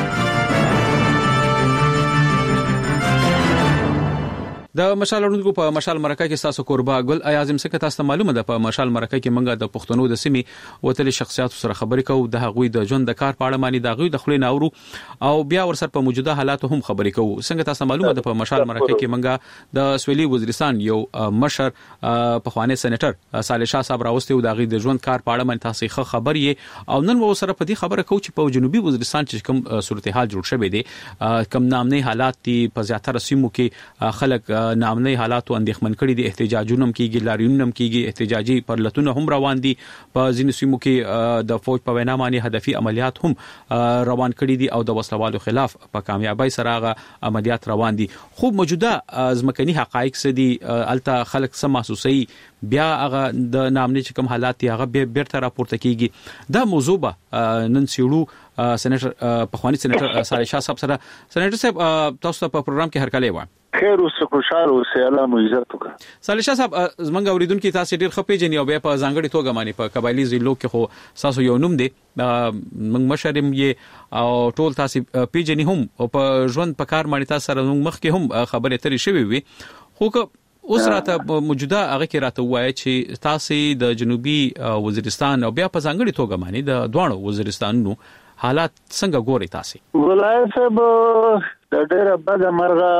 د مشال اړوندو په مشال مرکه کې تاسو قربا ګل اعظم څخه تاسو معلومه ده په مشال مرکه کې منګه د پښتنو د سیمې وتل شخصیت سره خبرې کوو د هغوی د ژوند د کار په اړه معنی د هغوی د خلینو اورو او بیا ورسره په موجوده حالات هم خبرې کوو څنګه تاسو معلومه ده په مشال مرکه کې منګه د سویلي وزیرستان یو مشر په خواني سېنیټر صالح شاه صاحب راوستي او د هغوی د ژوند کار په اړه معنی تاسو خبرې او نن مو سره په دې خبره کوو چې په جنوبي وزیرستان چې کوم صورتحال جوړ شوی دی کم نامنۍ حالات دي په زیاتره سیمو کې خلک نامنۍ حالات او اندېښمن کړي دي احتجاجونه کیږي لاریونونه کیږي احتجاجي پرلتونه هم روان دي په ځینو سیمو کې د فوج په وینا باندې هدفي عملیات هم روان کړي دي او د وسلوالو خلاف په کامیابی سره هغه عملیات روان دي خو موجوده ځمکني حقایق سدي الته خلک سم محسوسي بیا هغه د نامنۍ کوم حالات هغه بیرته راپورته کیږي دا موضوع به نن سیړو سېنیټر په خواني سېنیټر صالح شاه صاحب سره سېنیټر صاحب تاسو په پروګرام کې هرکلی و خیر اوسه خوشاله اوسه الله مو عزت وکړه صالح شاه صاحب زمونږ اوریدونکو تاسو ډیر خپې جنې او بیا په ځانګړي توګه باندې په قبایلی ضلعو کې خو تاسو یو نوم دی موږ مشرم یې او ټول تاسو پیجنې هم او په ژوند په کار باندې تاسو سره مخ کې هم خبرې ترې شوې وي خو اوس راته موجوده هغه کې راته وایي چې تاسو د جنوبي وزیرستان او بیا په ځانګړي توګه باندې د دوانو وزیرستانونو حالات څنګه ګوري تاسو ولای صاحب د ډېر بد مرغه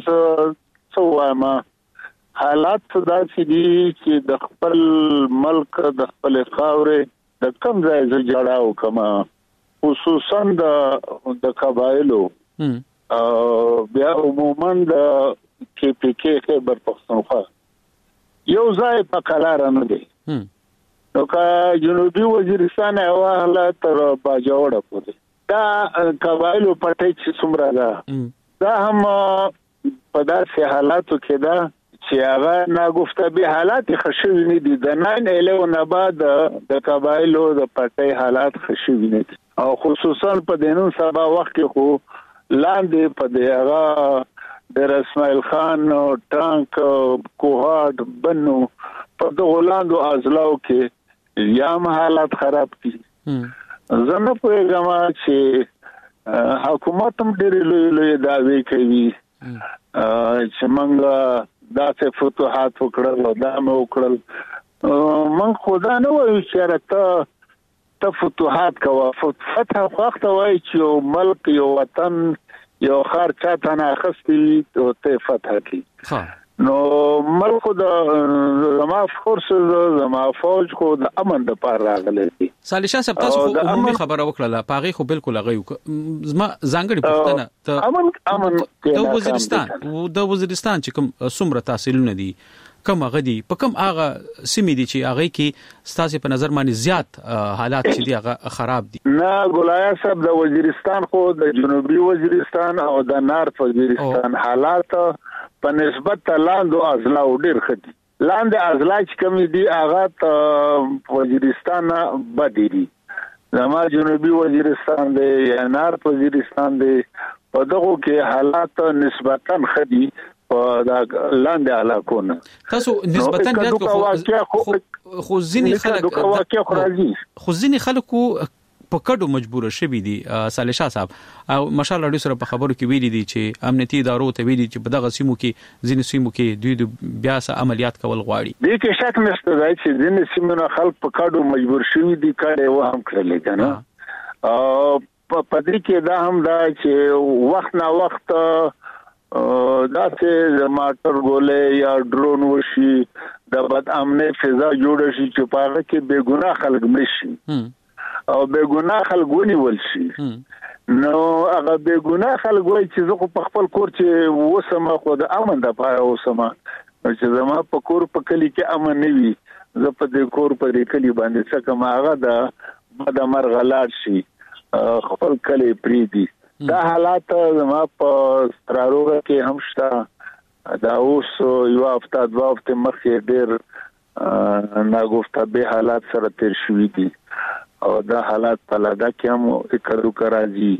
څو وایم حالات داسې دي چې د خپل ملک د خپل خاورې د کم ځای جوړاو کما خصوصا د قبایلو بیا عموما د کې پی کې خبر پښتونخوا یو ځای په قرار نه دی نو کا جنوبي وزیرستان حواله تر باجوړه پورې دا قبایلو پټې چې څومره دا هم په داسې حالاتو کې دا چې هغه ناګفته به حالات خشوي نه دي د 9/11 بعد د قبایلو د پټې حالات خشوي نه دي او خصوصا په دینو سبا وخت کې خو لاندې په دغه د اسماعیل خان او ټانک کوهاټ بنو په دغه لاندو ازلاو کې یام حالات خراب دي زنه په جما چې حکومت هم ډېر لوی دعوی کوي چې موږ داسې فتوحات وکړل او دا مو وکړل موږ خدا نه وایو چې ته فتوحات کوه فتح وخت وایي چې یو ملک یو وطن یو خار چاته نه اخستي او ته فتح کی نو ملک د زما فورس زما فوج خو د امن د پاره راغلي دي صالح شاه صاحب تاسو خو عمومي خبره وکړه پاغي خو بالکل غيو زما ځانګړي پښتنه امن د وزیرستان چې کوم څومره تحصیلونه دي کم غدي په کم هغه سیمې دي چې هغه کې ستاسو په نظر باندې زیات حالات چې دي هغه خراب دي نه ګولایا صاحب د وزیرستان خو د جنوبي وزیرستان او د نارت وزیرستان حالات په نسبت لاندو ازلا ډیر خدي لاندې ازلا چې کم دي هغه وزیرستان بدی دي زما جنوبي وزیرستان دی یا نارت وزیرستان دی په دغه کې حالات نسبتا خدي په دا لاندې علاقونه تاسو نسبتا بیا خو ځینې خلکو په کډو مجبور شوي دي صالح شاه صاحب او مشال اړیو سره په خبرو کې ویلي دي چې امنیتي ادارو ته ویلي چې په دغه سیمو کې ځینې سیمو کې دوی بیا عملیات کول غواړي دې کې شک نشته چې ځینې سیمو خلک په کډو مجبور شوي دي کړي و هم کړل کنه په دې کې دا هم دا چې وخت نه وخت دا چې ماټر ګولې یا ډرون وشي د بد امنه فضا جوړ شي چې په هغه کې بے ګناه خلک مشي او بے ګناه خلک ونیول شي نو هغه بے ګناه خلک وایي چې زه په خپل کور چې وسمه خو د امن د پاره وسمه چې زما په کور په کلی کې امن نه وي زه په دې کور په دې کلی باندې څه کوم هغه د مرغلات شي خپل کلی پریدي دا حالات زما په ستراروغه کې هم شته دا اوس یو هفته دوه هفته مخکې ډېر ناګفته به حالات سره تیر شوي دي او دا حالات په لدا کې هم اکدو راځي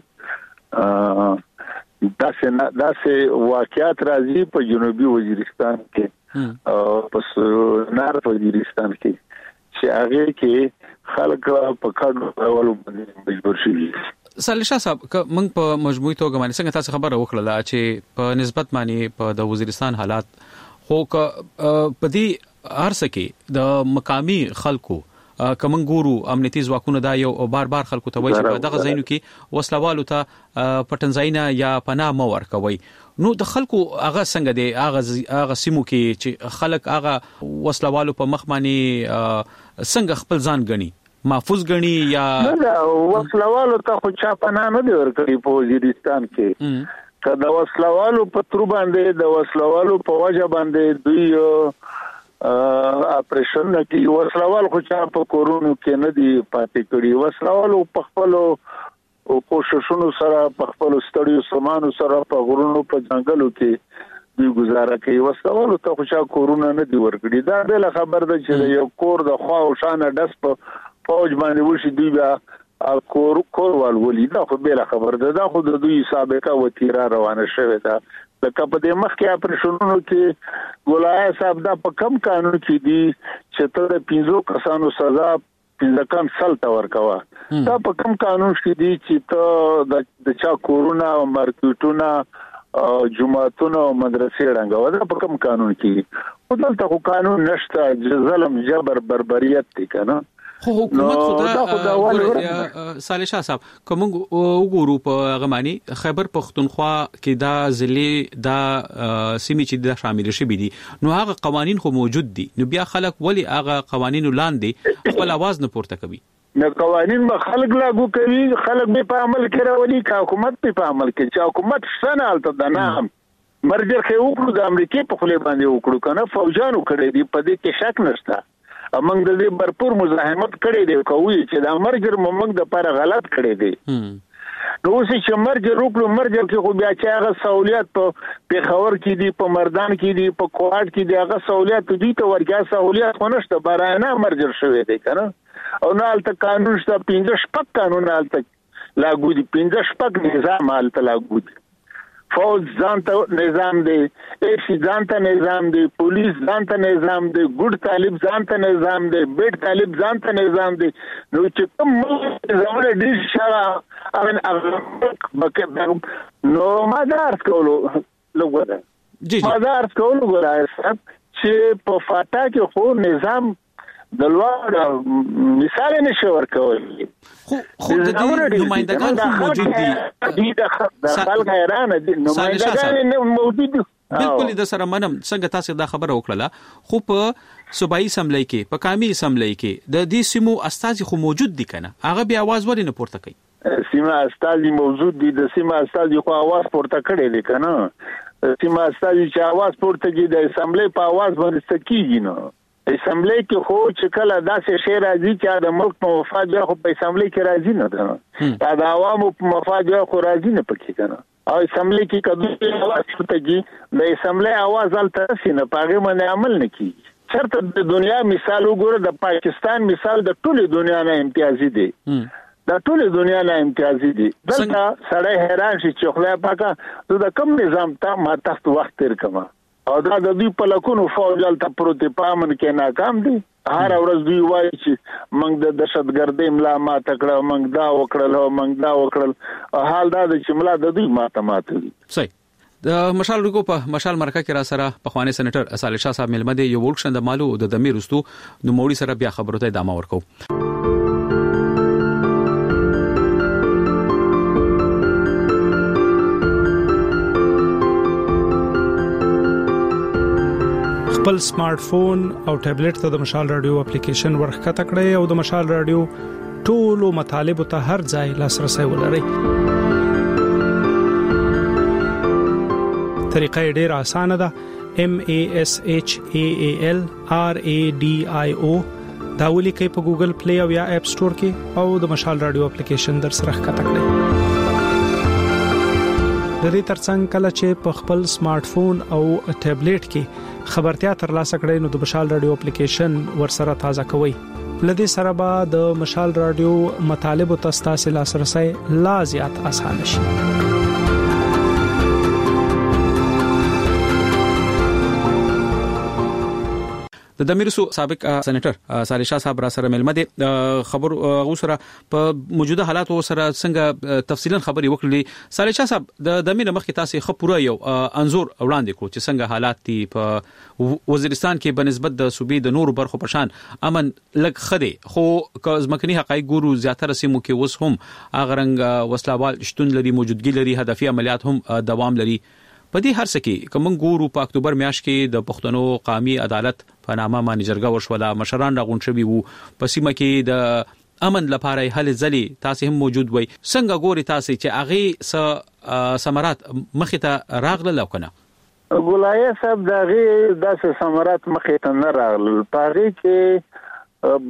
داسې واقعیت راځي په جنوبي وزیرستان کې او په نارت وزیرستان کې چې هغه کې خلک په کډو ولو مجبور شي. صالح شاه صاحب موږ په مجموعي توګه باندې څنګه تاسو خبره وکړه چې په نسبت باندې په د وزیرستان حالات خو په دې هرڅه کې د مقامی خلکو کوم ګورو امنیتي ځواکونه دا یو بار خلکو ته وایي چې په دغه ځایونو کې وسلوالو ته پټنځاینا یا پناه مو ورکوي. نو د خلکو هغه څنګه دی هغه سیمو کې چې خلک هغه وسلوالو په مخ باندې څنګه خپل ځان غني محفوظ غني یا وسلوالو ته خو چا پناه نه دی ورکړي په وزیرستان کې کله وسلوالو په تر باندې د وسلوالو په وجه باندې دوی اپریشن کې وسلوال خو چا په کورونو کې نه دی پاتې کړي. وسلوالو په خپل کوششونو سره په خپل ستړیو سامانو سره په غرونو په ځنګلو کې دوی گزاره کوي. وسلوالو ته خو چا کورونه نه دی ورکړي. دا بل خبر ده چې یو کور د خوا او شان ډس په فوج باندې وشي دوی بیا کور والولي. دا خو بل خبر ده. دا خو د دوی سابقه وتیره روانه شوه ده. لکه په دې مخ کې اپریشنونو کې ګولای صاحب دا په کم قانون کې دي چې ته د 15 کسانو سزا 15 کم سال تا ورکوا. دا په کم قانون کې دي چې ته د چا کورونه او مارکیټونه جمعهتون او مدرسې رنګو. دا په کوم قانون کې خو دلته قانون نشته. ظلم جبر بربریت دي کنه. خو حکومت خدا صالح شاه صاحب کوم وګورو په غمانی خیبر پختونخوا کې دا ضلع دا سیمې چې دا شامل شي دي نو هغه قوانين خو موجود دي. نو بیا خلک ولی هغه قوانين لاندې خپل आवाज نه پورته کوي. نو قوانين به خلک لاګو کوي. خلک به په عمل کې راولي که حکومت په عمل کې چې حکومت څنګه الته د نام مرجر کې وکړو د امریکای په خله باندې وکړو کنه فوجانو کړی دی په دې کې شک نشته. امنګ د دې برپور مزاحمت کړی دی کوي چې دا مرجر موږ د لپاره غلط کړی دی. نو اوس چې مرجر وکړو مرجر کې خو بیا چې هغه سہولیت په پیښور کې دی په مردان کې دی په کوټ کې دی هغه سہولیت دي ته ورګه سہولیت ونشته بارانه مرجر شوی دی کنه. او نه الته قانون شته 15 شپږ قانون الته لاګو دي 15 شپږ نظام الته لاګو دي. فوج ځانته نظام دی ایسی ځانته نظام دی پولیس ځانته نظام دی ګډ طالب ځانته نظام دی بیٹ طالب ځانته نظام دی. نو چې کوم زموږ ډیر شرا نو مدار کولو لګوره مدار کولو ګورای چې په فاټا کې خو نظام د لوړ مثال نشو ورکول. خو د نمائندگان خو موجود دي. د خلک حیران دي نمائندگان موجود دي. بالکل د سره منم څنګه تاسو دا خبره وکړه. خو په صوبایي اسمبلی کې په قومي اسمبلی کې د دې سیمو استازي خو موجود دي کنه. هغه به आवाज ورنه پورته کوي. سیمه استازي موجود دي. د سیمه استازي خو आवाज پورته کړي دي کنه. سیمه استازي چې आवाज پورته کوي د اسمبلی په आवाज باندې سکیږي. نو اسمبلی کې خو چې کله داسې شی راځي چې د ملک په مفاد یا خو په اسمبلی کې راځي نه ده. دا د عوامو په مفاد یا خو راځي نه پکې کنه. او اسمبلی کې کله आवाज پورته کوي د اسمبلی आवाज الته سینه پاغه باندې عمل نه کوي. چرته د دنیا مثال وګوره د پاکستان مثال د ټوله دنیا نه امتیازي دی. دا ټوله دنیا نه امتیازي دي. دلته سړی حیران شي چې خدای پاکه د کوم نظام ته ما تحت وخت تیر کما. او دا د دوی په لکونو فوج الته پروت پامن کې ناکام دي. هر ورځ دوی وایي چې موږ د دهشتګردۍ ملا ماته کړه موږ دا وکړل حال دا چې ملا د دوی ماته دي. صحیح. د مشال رګو په مشال مرکه کې را سره پخوانی سېنیټر صالح شاه صاحب ملمه دی یو ورکشن د مالو د دمیر رستو نو موري سره بیا خبرو ته ادامه ورکو. خپل سمارټ فون او ټابلیټ ته د مشال رادیو اپلیکیشن ورخکته کړئ او د مشال رادیو ټولو مطالب ته هر ځای لاسرسي ولرئ. طریقه ډېر اسانه ده. MASHAALRADIO دا ولیکئ په ګوګل پلی او یا اپ سٹور کې او د مشال رادیو اپلیکیشن در سره ښکته کړئ. د دې ترڅنګ کله چې په خپل سمارټ فون او ټابلیټ کې خبرتیا ترلاسه کړئ نو د مشال رادیو اپلیکیشن ورسره تازه کوئ. لدې سره به د مشال رادیو مطالب او تاسو لاسرسي لا زیات اسانه شي. د دمیرسو سابق سېنیټر صالح شاه صاحب را سره ملمه دي خبر غوسره په موجوده حالاتو سره څنګه تفصیلا خبري وکړي. صالح شاه صاحب د دمیر مخکې تاسو خبره یو انزور وړاندې کړو چې څنګه حالات دي په وزیرستان کې بنسبت د صوبې د نورو برخو په شان امن لګ خدي خو ځمکني حقایق ګورو زیاتره سیمو کې اوس هم اغرنګ وسلوال شتون لري موجودګي لري هدفي عملیات هم دوام لري. په دې هر څه کې کوم ګورو په اکتوبر میاشت کې د پښتنو قومي عدالت په نامه باندې جرګه وشوله مشران راغون شوي وو په سیمه کې د امن لپاره هلې ځلې تاسو هم موجود وي څنګه ګوري تاسو چې اغه ثمرات مخې ته راغله کنه؟ ګولایه صاحب دغه داسې ثمرات مخې ته نه راغله پاره کې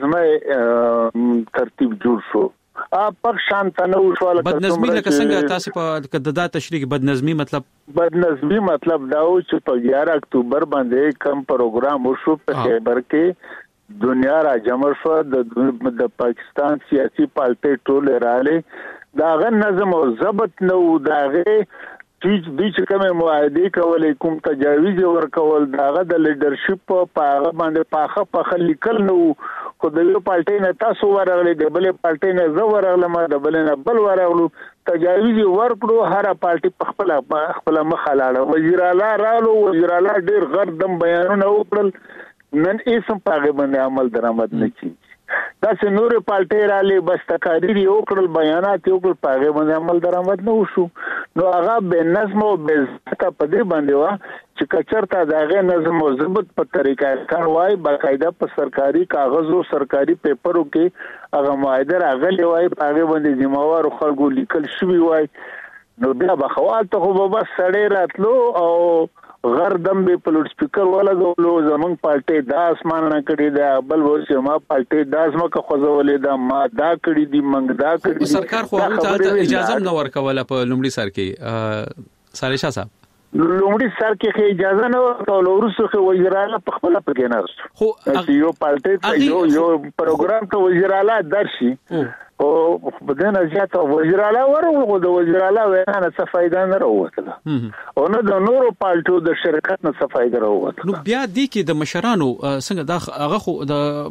بدنظمه ترتیب جوړ شو په شانت نه وشواله. بدنظمي لکه څنګه تاسو په ددا تشریح بدنظمي مطلب دا و چې په 11 اکتوبر باندې کم پروګرام وشو په خیبر کې دنیا را جمع شو د پاکستان سیاسي پالټي ټول رااله داغه نظم او ضبط نو داغه چې کومه معاهده کولې کوم تجاویز ورکول داغه د لیدرشپ په هغه باندې پاخه لیکل نو خو د یو پالټي نه تاسو ورغلي د بلې پالټي نه زو ورغلم د بلې نه بل ورغلو تجاویز ورکړو هر پالټي په خپل مخ لاله وزیر اعلی رالو وزیر اعلی ډیر غردم بیانونه وکړل نن اسم پاغه باندې عمل درآمد نه کی دا چې نور پالټي رالي بس تقاریر یو کړل بیانات یو کړل پاغه باندې عمل درآمد نه وشو نو هغه به نظم او به ضبط په دې باندې وا چې کچرته داغه نظم او ضبط په طریقه کار وای باقاعده په سرکاري کاغذ او سرکاري پیپرو کې هغه معاهده راغلی وای پاغه باندې ذمہوار خلکو لیکل شوی وای نو بیا بخوال ته خو بس سړی راتلو او غردم به په لوډ سپیکر ولګولو زمون پالټي د اسمان نه کړي دا بل ورسې ما پالټي د اسمکه خوځولې دا ما دا کړي دي منګ دا کړي سرکار خو ته اجازه نه ورکوله په لومړي سر کې صالح شاه صاحب لومړي سر کې اجازه نه ورکول ورسره وزیر اعلی په خپل پکې نه خو یو پالټي یو پروګرام ته وزیر اعلی درشي او بدنه زیاته وزیر اعلی ورغو د وزیر اعلی وینا څه فائدہ نه راوته او نه د نورو پالټو د شرکت نه څه فائدہ راوته نو بیا دی کې د مشرانو څنګه دا هغه خو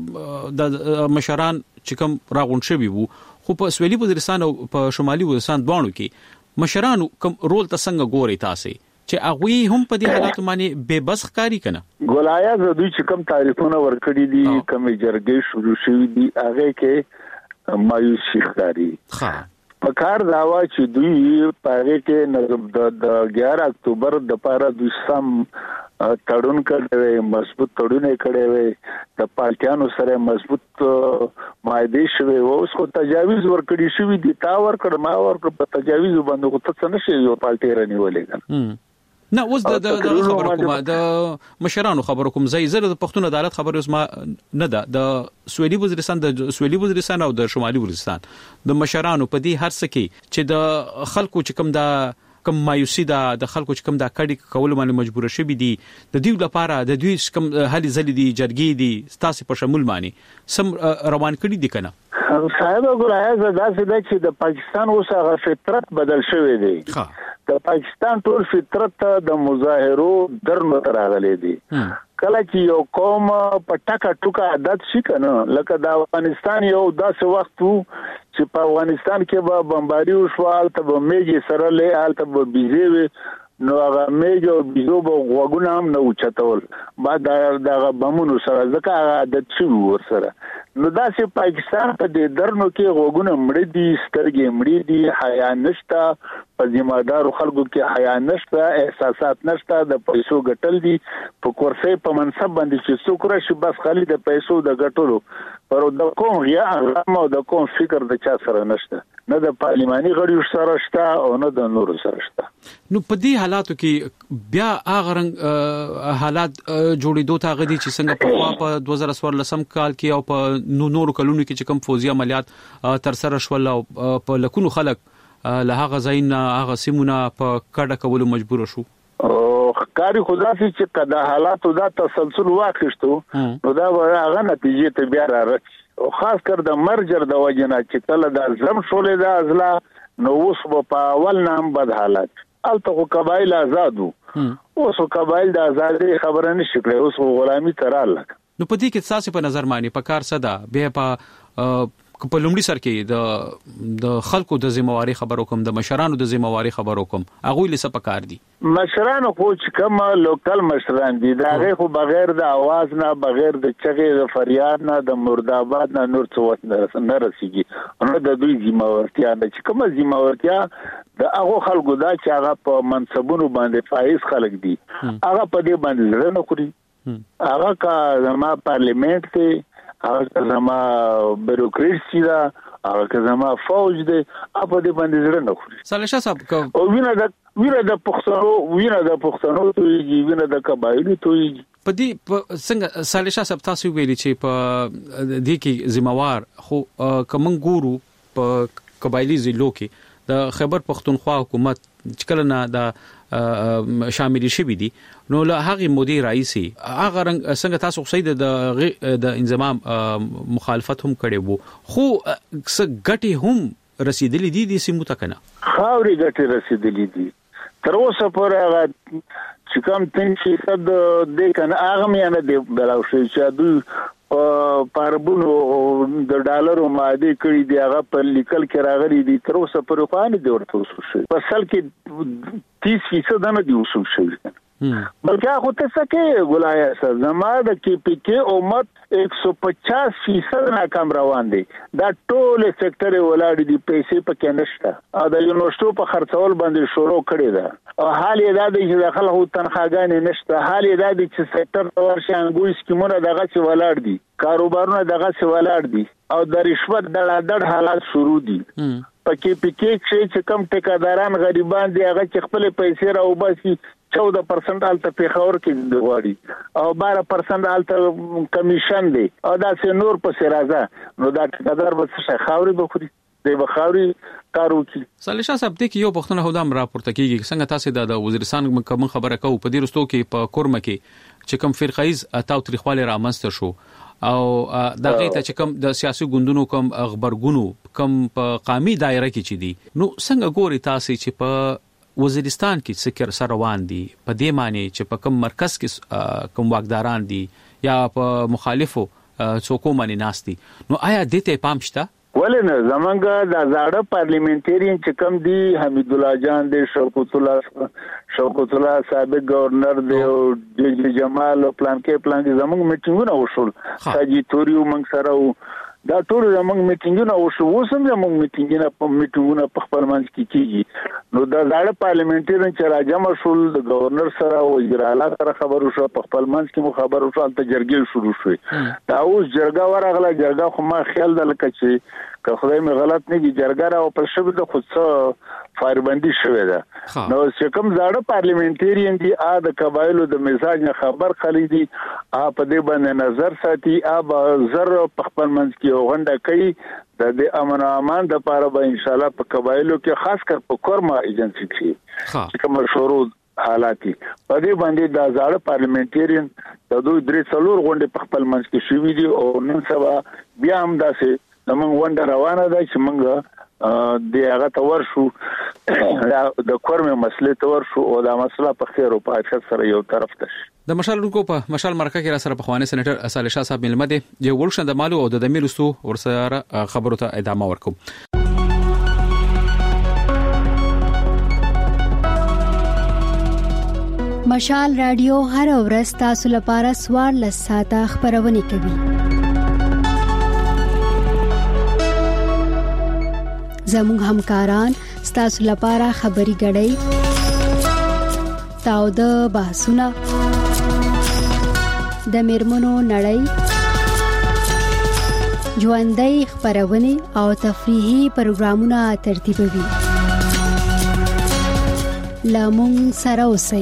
د مشران چې کوم راغون شوی وو خو په سویلي وزیرستان او په شمالي وزیرستان دوانو کې مشرانو کوم رول ته څنګه ګوري تاسو چې هغه هم په دې حالات باندې بے بس ښکاری کنه ګولایا د دوی چې کوم تعریفونه ورکړي دي کوم جرګې شروع شوی دي هغه کې مایوسی ښکاری په کار داوا چې دوی پاره کې نظم د 11 اکتوبر د پاره دوی سم تړون کړي مضبوط تړون کړي د پالټیانو سره مضبوط معاهده شوی او اوس کو تجاویز ورکړي شوی دي تا ورکړ ما ورکړ په تجاویز باندې کو څه نشي یو پالټي رانیولې کنه نه اوس د خبرو کوم د مشرانو خبرو کوم زره د پښتون عدالت خبر اوس ما نه ده د سویلي وزیرستان او د شمالي وزیرستان د مشرانو په دې هر څه کې چې د خلکو چې کوم د مایوسی د خلکو چې کوم د کډی کول باندې مجبور شوي دي د دوی لپاره د دوی کوم هلي ځلې دي جرګې دي تاسو په شمول باندې سم روان کړي دي کنه صاحب ګورای زدا چې د پاکستان اوسه فطرت بدل شوی دی د پاکستان ټول فطرت د مظاهرو درنه راغلي دي کله چې یو قوم په ټکا ټوکا عادت شي کنه لکه د افغانستان یو داسې وخت وو چې په افغانستان کې به بمباری وشوال ته به میږي سره له حالت به بيزي نو هغه میږي او بيزو به غوګونه هم نه اوچتول بعد دا بمونو سره ځکه عادت شي ور سره نو داسې پاکستان په دې درنو کې غوګونه مړ دي سترګې مړ دي حیا نشتا په ذمہدارو خلکو کې حیا نشتا احساسات نشتا د پیسو ګټل دي په کورسې په منصب باندې چې څوک راشي بس خالي د پیسو د ګټلو پر د کوم یا او د کوم فکر د چا سره نشته نه د پارلماني غړي سره شته او نه د نورو سره شته نو په دې حالاتو کې بیا هغه رنګ حالات جوړېدو ته غدي چې څنګه په 2014 کال کې او په نورو کلونو کې چې کوم فوزي عملیات تر سره شول او په لکونو خلک له هغه ځاینا هغه سیمونه په کډه کولو مجبور شو او ښکاری خدا سي چې کدا حالات دا تسلسل واخیستو نو دا هغه نتیجې ته بیا راځي او خاص کر د مرجر د وجنه چې کله د زم شولې د ازلا نو اوس په اول نام بد حالات الته قبایل آزادو اوس قبایل د ازادي خبره نشي کړې اوس غلامي تراله نو په دې کې تاسو په نظر مانی په کار صدا به په لومړي سر کې د خلکو د ذمہواری خبرو کوم د مشرانو د ذمہواری خبرو کوم هغه لسه په کار دي مشرانو خو چې کوم لوکل مشران دي دا غي خو بغیر د आवाज نه بغیر د چغې د فریاد نه د مرداباد نه نور څه نه رسیږي نو د دوی ذمہوارتیا نه چې کوم ذمہوارتیا د هغه خلکو دا چې هغه په منصبونو باندې فایز خلک دي هغه په دې باندې زړه نه خوري هغه کا زما پارلیمنت ته هغه زما بیروکراسي دا هغه زما فوج دی په دې باندې زړه نه خوري صالح شاه صاحب او وینه د پښتنو ته وینه د قبایلو ته په دې څنګه صالح شاه صاحب تاسو ویلي چې په دې کې ذمہوار خو کوم ګورو په قبایلی ضلعو کې د خیبر پختونخوا حکومت چې کله نه د شامل شي دي نو له هغه مدیر رئیسي هغه څنګه تاسو صحیح د انضمام مخالفت هم کړي وو خو څه ګټي هم رسیدلې دي د سیمو تکنه خاوري ګټي رسیدلې دي تر اوسه پر هغه چې کوم 3% د کنه هغه مې نه دی بلاو شي چې دوی پاربونو د ډالرو ماده کړی دی هغه په لیکل کې راغلي دي تر اوسه پر خوانه دی ورته وسو شي په سال کې 30% نه دی وسو شي بلکې هغه ته څه کې ګولای سره زما د کې پی کې امت 150% ناکام روان دي دا ټول سېکټر ولاړ دي پیسې پکې نشته او د یونیورسيټو په خرڅول باندې شروع کړی دا او حال یې دا دی چې خلکو تنخواګانې نشته حال یې دا دی چې سېکټر ورشي انګوي سکیمونه دغه څه ولاړ دي کاروبارونه دغه څه ولاړ دي او د رشوت د حالات شروع دي پکې پکې چې کم ټیکاداران غریبان دي هغه چې خپل پیسې راوباسي 14% الته پیښور کې دی غواړي او 12% الته کمیشن دی او دا څه نور په سرازه نو دا ټیکادار به څه خاوري بخوري د بخاوري کارو کی صالح شاه صاحب دې کې یو پښتنه هودام راپورته کیږي څنګه تاسو د وزیرستان کوم خبره کوو په دې رستو کې په کورمه کې چې کوم فرقایز اتاو تاریخواله رامنځته شو او دا غیته چې کوم د سیاسي ګوندونو کوم خبرګونو کوم په قومي دایره کې چي دي نو څنګه ګوري تاسو چې په وزیرستان کې څه سره روان دي په دې معنی چې په کوم مرکز کې کوم واکداران دي یا په مخالفو څوک باندې ناس دي نو آیا دې ته پام شته ولنه زمونږ د زاړه پارلیمنټریان چې کوم دي حمید الله جان دي شوکت الله سابق گورنر دی او جمال پلان کې زمونږ میټینګونه وشول ساجي توريو منګ سره دا ټول زمونږ میټینګونه وسم زمونږ میټینګونه په خپل منځ کې کیږي نو دا زاړه پارلیمنټریان چې راجمع شول د گورنر سره او وزیر اعلی سره خبرو شو په خپل منځ کې خبرو شو ته جرګې شروع شوې دا اوس جرګه ورغله جرګه خو ما خیال دلته چې که خدای مې غلط نه دي جرګه را او پر شبي د خود څه فایربندي شوې ده نو چې کوم زاړه پارلیمنټریان دي د قبایلو د مزاج نه خبر خلی دي په دې باندې نظر ساتي زر په خپل منځ کې غونډه کوي د امن او امان د لپاره به ان شاء الله په قبایلو کې خاص کر په کورما ایجنسی کې چې کوم شروع حالاتي په دې باندې د زاړه پارلیمنټریان د دوی درې څلور غونډې په خپل منځ کې شوې دي او نن سبا بیا هم داسې موږ غونډه روانه ده چې موږ د هغه تور شو د کورمه مسلې تور شو او دا مسله په خیر او په اخر سره یو طرف ته د مشالونکو په مشال مرکه کې را سره په خواني سېنیټر صالح شاه صاحب ملمه دي چې ورشن د مالو او د دمیرستو ورسره خبرو ته ادامه ورکوم مشال رادیو هر ورځ تاسو لپاره سوار لساته خبرونه کوي زموږ همکاران ستاسو لپاره خبري غړي تاو د بحثونه د میرمنو نړۍ ژوندۍ خبرونه او تفریحي پروګرامونه ترتیبوي لامون سره اوسئ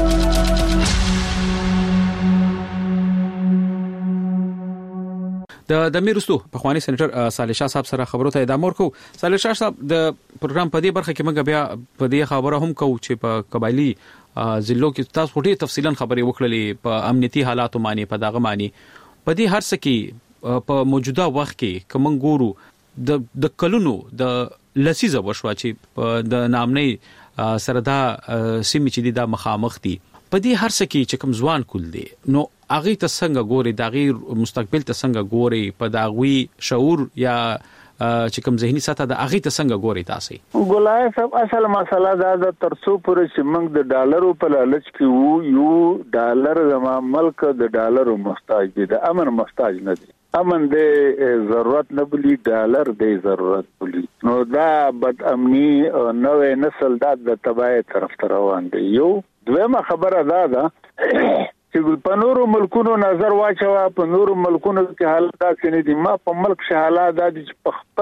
د میرستو په خواني سېنیټر صالح شاه صاحب سره خبرو ته ادامه ورکو صالح شاه صاحب د پروګرام په دې برخه کې موږ بیا په دې خبره هم کوو چې په قبایلی ضلعو کې تاسو ډېر تفصیلا خبرې وکړلې په امنیتي حالاتو باندې په دغه باندې په دې هر څه کې په موجوده وخت کې کوم ګورو د کلونو د لسیزه وشو چې د نامنۍ سردا سیمې چې د مخامخ دي په دې هر څه کې چې کوم ځوان کول دي نو اغه ته څنګه ګوري د غیر مستقبل ته څنګه ګوري په داغوي شعور یا چې کوم ذهني سطح د اغه ته څنګه ګوري تاسو ګولای صاحب اصل مسله دا د ترسو پر چې موږ د ډالرو په لالچ کې یو ډالر زما ملک د ډالرو محتاج دي د امن محتاج نه دي امن د ضرورت نه بلی ډالر د ضرورت بلی نو دا بد امني نوې نسل د تباہی طرف روان دي یو دویمه خبره ده چې په نورو ملکونو نظر واچوا په نورو ملکونو کې حالات څنګه دي ما په ملک شه حالات د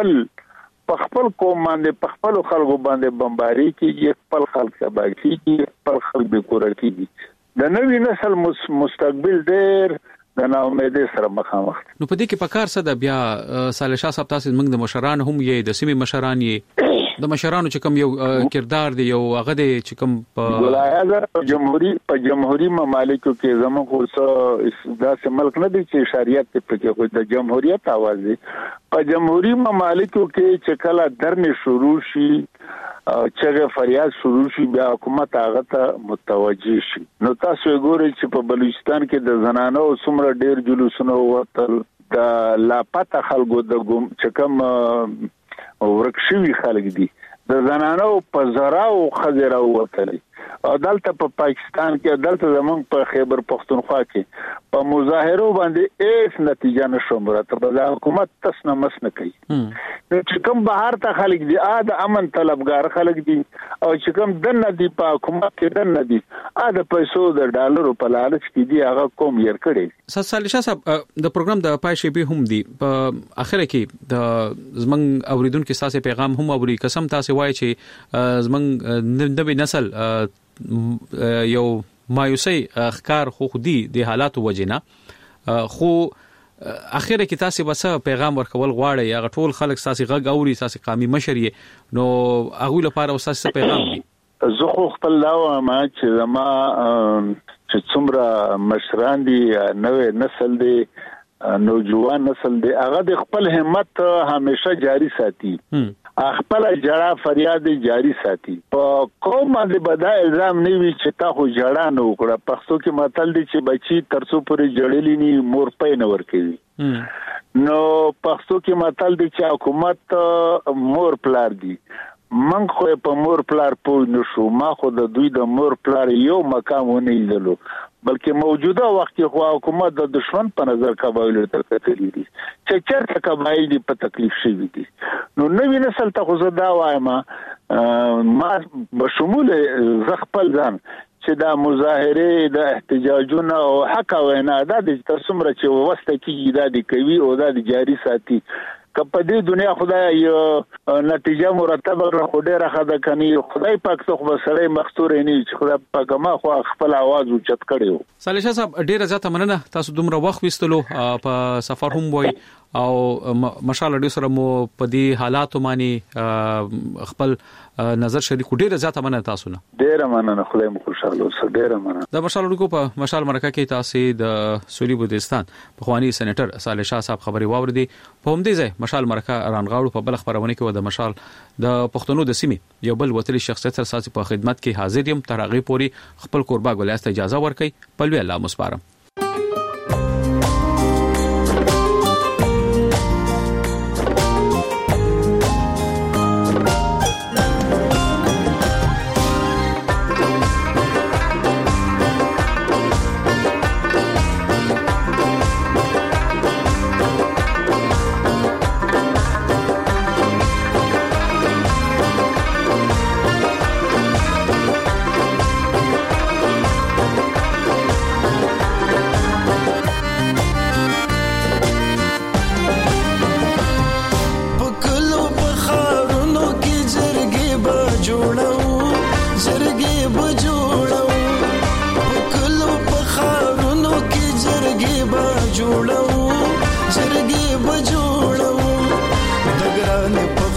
په خپل قوم باندې په خپل خلکو باندې بمباري کیږي خپل خلک تباہی کیږي خپل خلک به کور کیږي د نوې نسل مستقبل ډېر د ناامیدۍ سره مخامخ نو په دې کې په کار څه د بیا صالح شاه صاحب تاسو موږ د مشران هم یې د سیمې مشران یې د مشرانو چې کوم یو کردار دی یو هغه دی چې کوم په ولایت جمهوریت ممالکو کې زموږ خو داسې ملک نه دی چې شریعت په کې د جمهوریت आवाज دی په جمهوریت ممالکو کې چې کله درنه شروع شي چې فریاد شروع شي بیا حکومت هغه ته متوجي شي نو تاسو ګورئ چې په بلوچستان کې د زنانو څومره ډېر جلوسونه وتل د لاپته خلکو د چې کوم ورکشوي خلک دي د زنانو په زراو خزره وتلې دلته په پاکستان کې دلته زمونږ په خیبر پختونخوا کې په مظاهرو باندې هیڅ نتیجه نشو مرتبه د حکومت تسنه مسنه کوي نو چې کوم بهر ته خلک دي د امن طلبګار خلک دي او چې کوم دنه دي په حکومت کې دنه دي د پیسو د ډالرو په لالچ کې دي هغه کوم ير کړي صالح شاه صاحب د پروګرام د پای شی به هم دي په اخره کې د زمنګ اوریدونکو ساسي پیغام هم اوري قسم تاسو وایي چې زمنګ نوې نسل یو مایوسی اخکار خو خودي د حالاتو وجنه خو اخیره کې تاسو بس پیغام ورکول غواړي یا ټول خلک تاسو غږ اوري تاسو قومي مشر نو هغه لپاره تاسو پیغام دی زه خو خپل لاو ما چې زما چې څومره مشران دي نوې نسل دي نوجوان نسل دي هغه د خپل همت همیشه جاری ساتي خپل جړه فریاد جاری ساتي په قوم باندې بدا الزام نه وي چې تا خو جړه نه وکړه پښتو کې متل دي چې بچي ترڅو پورې جړلې ني مور پې نه ور کوي نو پښتو کې متل دي چې حکومت مور پلار دي من خو په مور پلار پوه نشو ما خو د دوی د مور پلار یو مقام ونه لیدلو بلکې موجوده وخت کې خو حکومت د دشمن په نظر قبایل تر کتلې دي چې چیرته قبایل دي په تکلیف شي دي نو نوې نسل ته خو زدا وایم ما بشمول زغپل ځان چې دا مظاهره د احتجاجونه او حق وینا د تاسمره چې وسته کې د کوي او د جاری ساتي کپه دې دنیا خدای یو نتیجه مرتبه خو ډیره خدای کني خدای پاک څخه بسړې مختور نه چې خدای پاک ما خو خپل आवाज اوچت کړو صالح شاه صاحب ډیره زیاته مننه تاسو دومره وخت وستلو په سفر هم وای او مشال ډیر سره مو په دې حالاتو باندې خپل نظر شریک ډیره زیاته مننه تاسو نه ډیره مننه خدای مو خوشاله اوسه ډیره مننه د مشال ورکو په مشال مرکه کې تاسو د سولي بودستان په خواني سېنیټر صالح شاه صاحب خبري واوردي په هم دې ځای مشال مرکه رانغاړو په بل خبرونه کې و د مشال د پښتنو د سیمې یو بل وتلي شخصیت سره ساسي په خدمت کې حاضر یم تر هغه پوري خپل قربا ګولیاست اجازه ورکړي په لوی الله مسپارم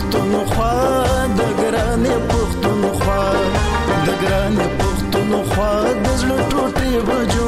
دګران پښتونخوا بجو